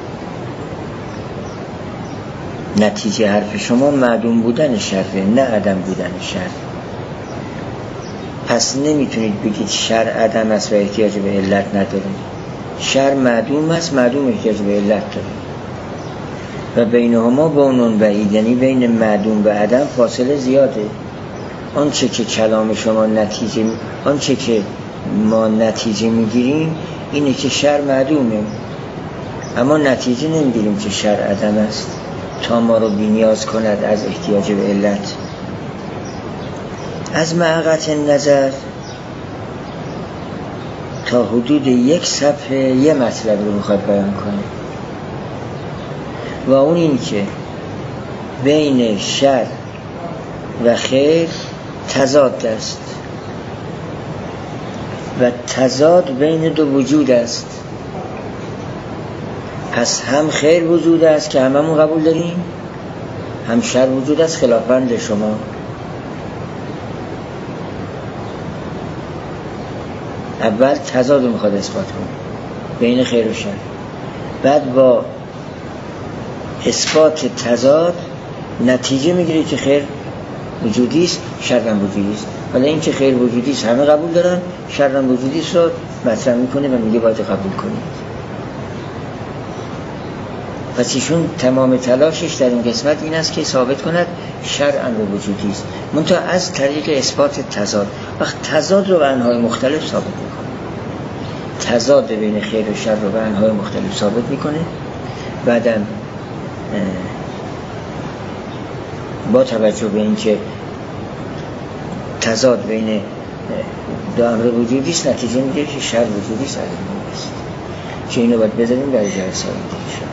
[SPEAKER 1] نتیجه حرف شما معدوم بودن شره نه عدم بودن شر. پس نمیتونید بگید شر عدم است و احتیاج به علت نداره. شر معدوم است، معدوم احتیاج به علت داره و بینهما بونون بعید، یعنی بین معدوم و عدم فاصله زیاده. آنچه که کلام شما نتیجه آنچه که ما نتیجه میگیریم اینه که شر معدومه، اما نتیجه نمیگیریم که شر عدم است تا ما رو بی‌نیاز کند از احتیاج به علت. از معقت نظر تا حدود یک صفحه یه مطلب رو میخواد بیان کنه و اون این که بین شر و خیر تضاد است و تضاد بین دو وجود است. پس هم خیر وجود است که هممون قبول داریم، هم شر وجود است خلافند شما. اول تضاد رو میخواد اثبات کنه. بین خیر و شر. بعد با اثبات تضاد نتیجه میگیره که خیر وجودی است، شر هم وجودی است. حالا این که خیر وجودی است همه قبول دارن، شر هم وجودی است رو مطرح میکنه و میگه باید قبول کنید. پس ایشون تمام تلاشش در این قسمت این است که ثابت کند شر امر وجودی است، منتها از طریق اثبات تضاد. وقت تضاد رو به انواع مختلف ثابت میکنه، تضاد بین خیر و شر رو به انواع مختلف ثابت میکنه. بعدم با توجه به اینکه تضاد بین دو امر وجودی است نتیجه میگیره که شر وجودی است. که اینو باید بذاریم برای جلسه دیگه.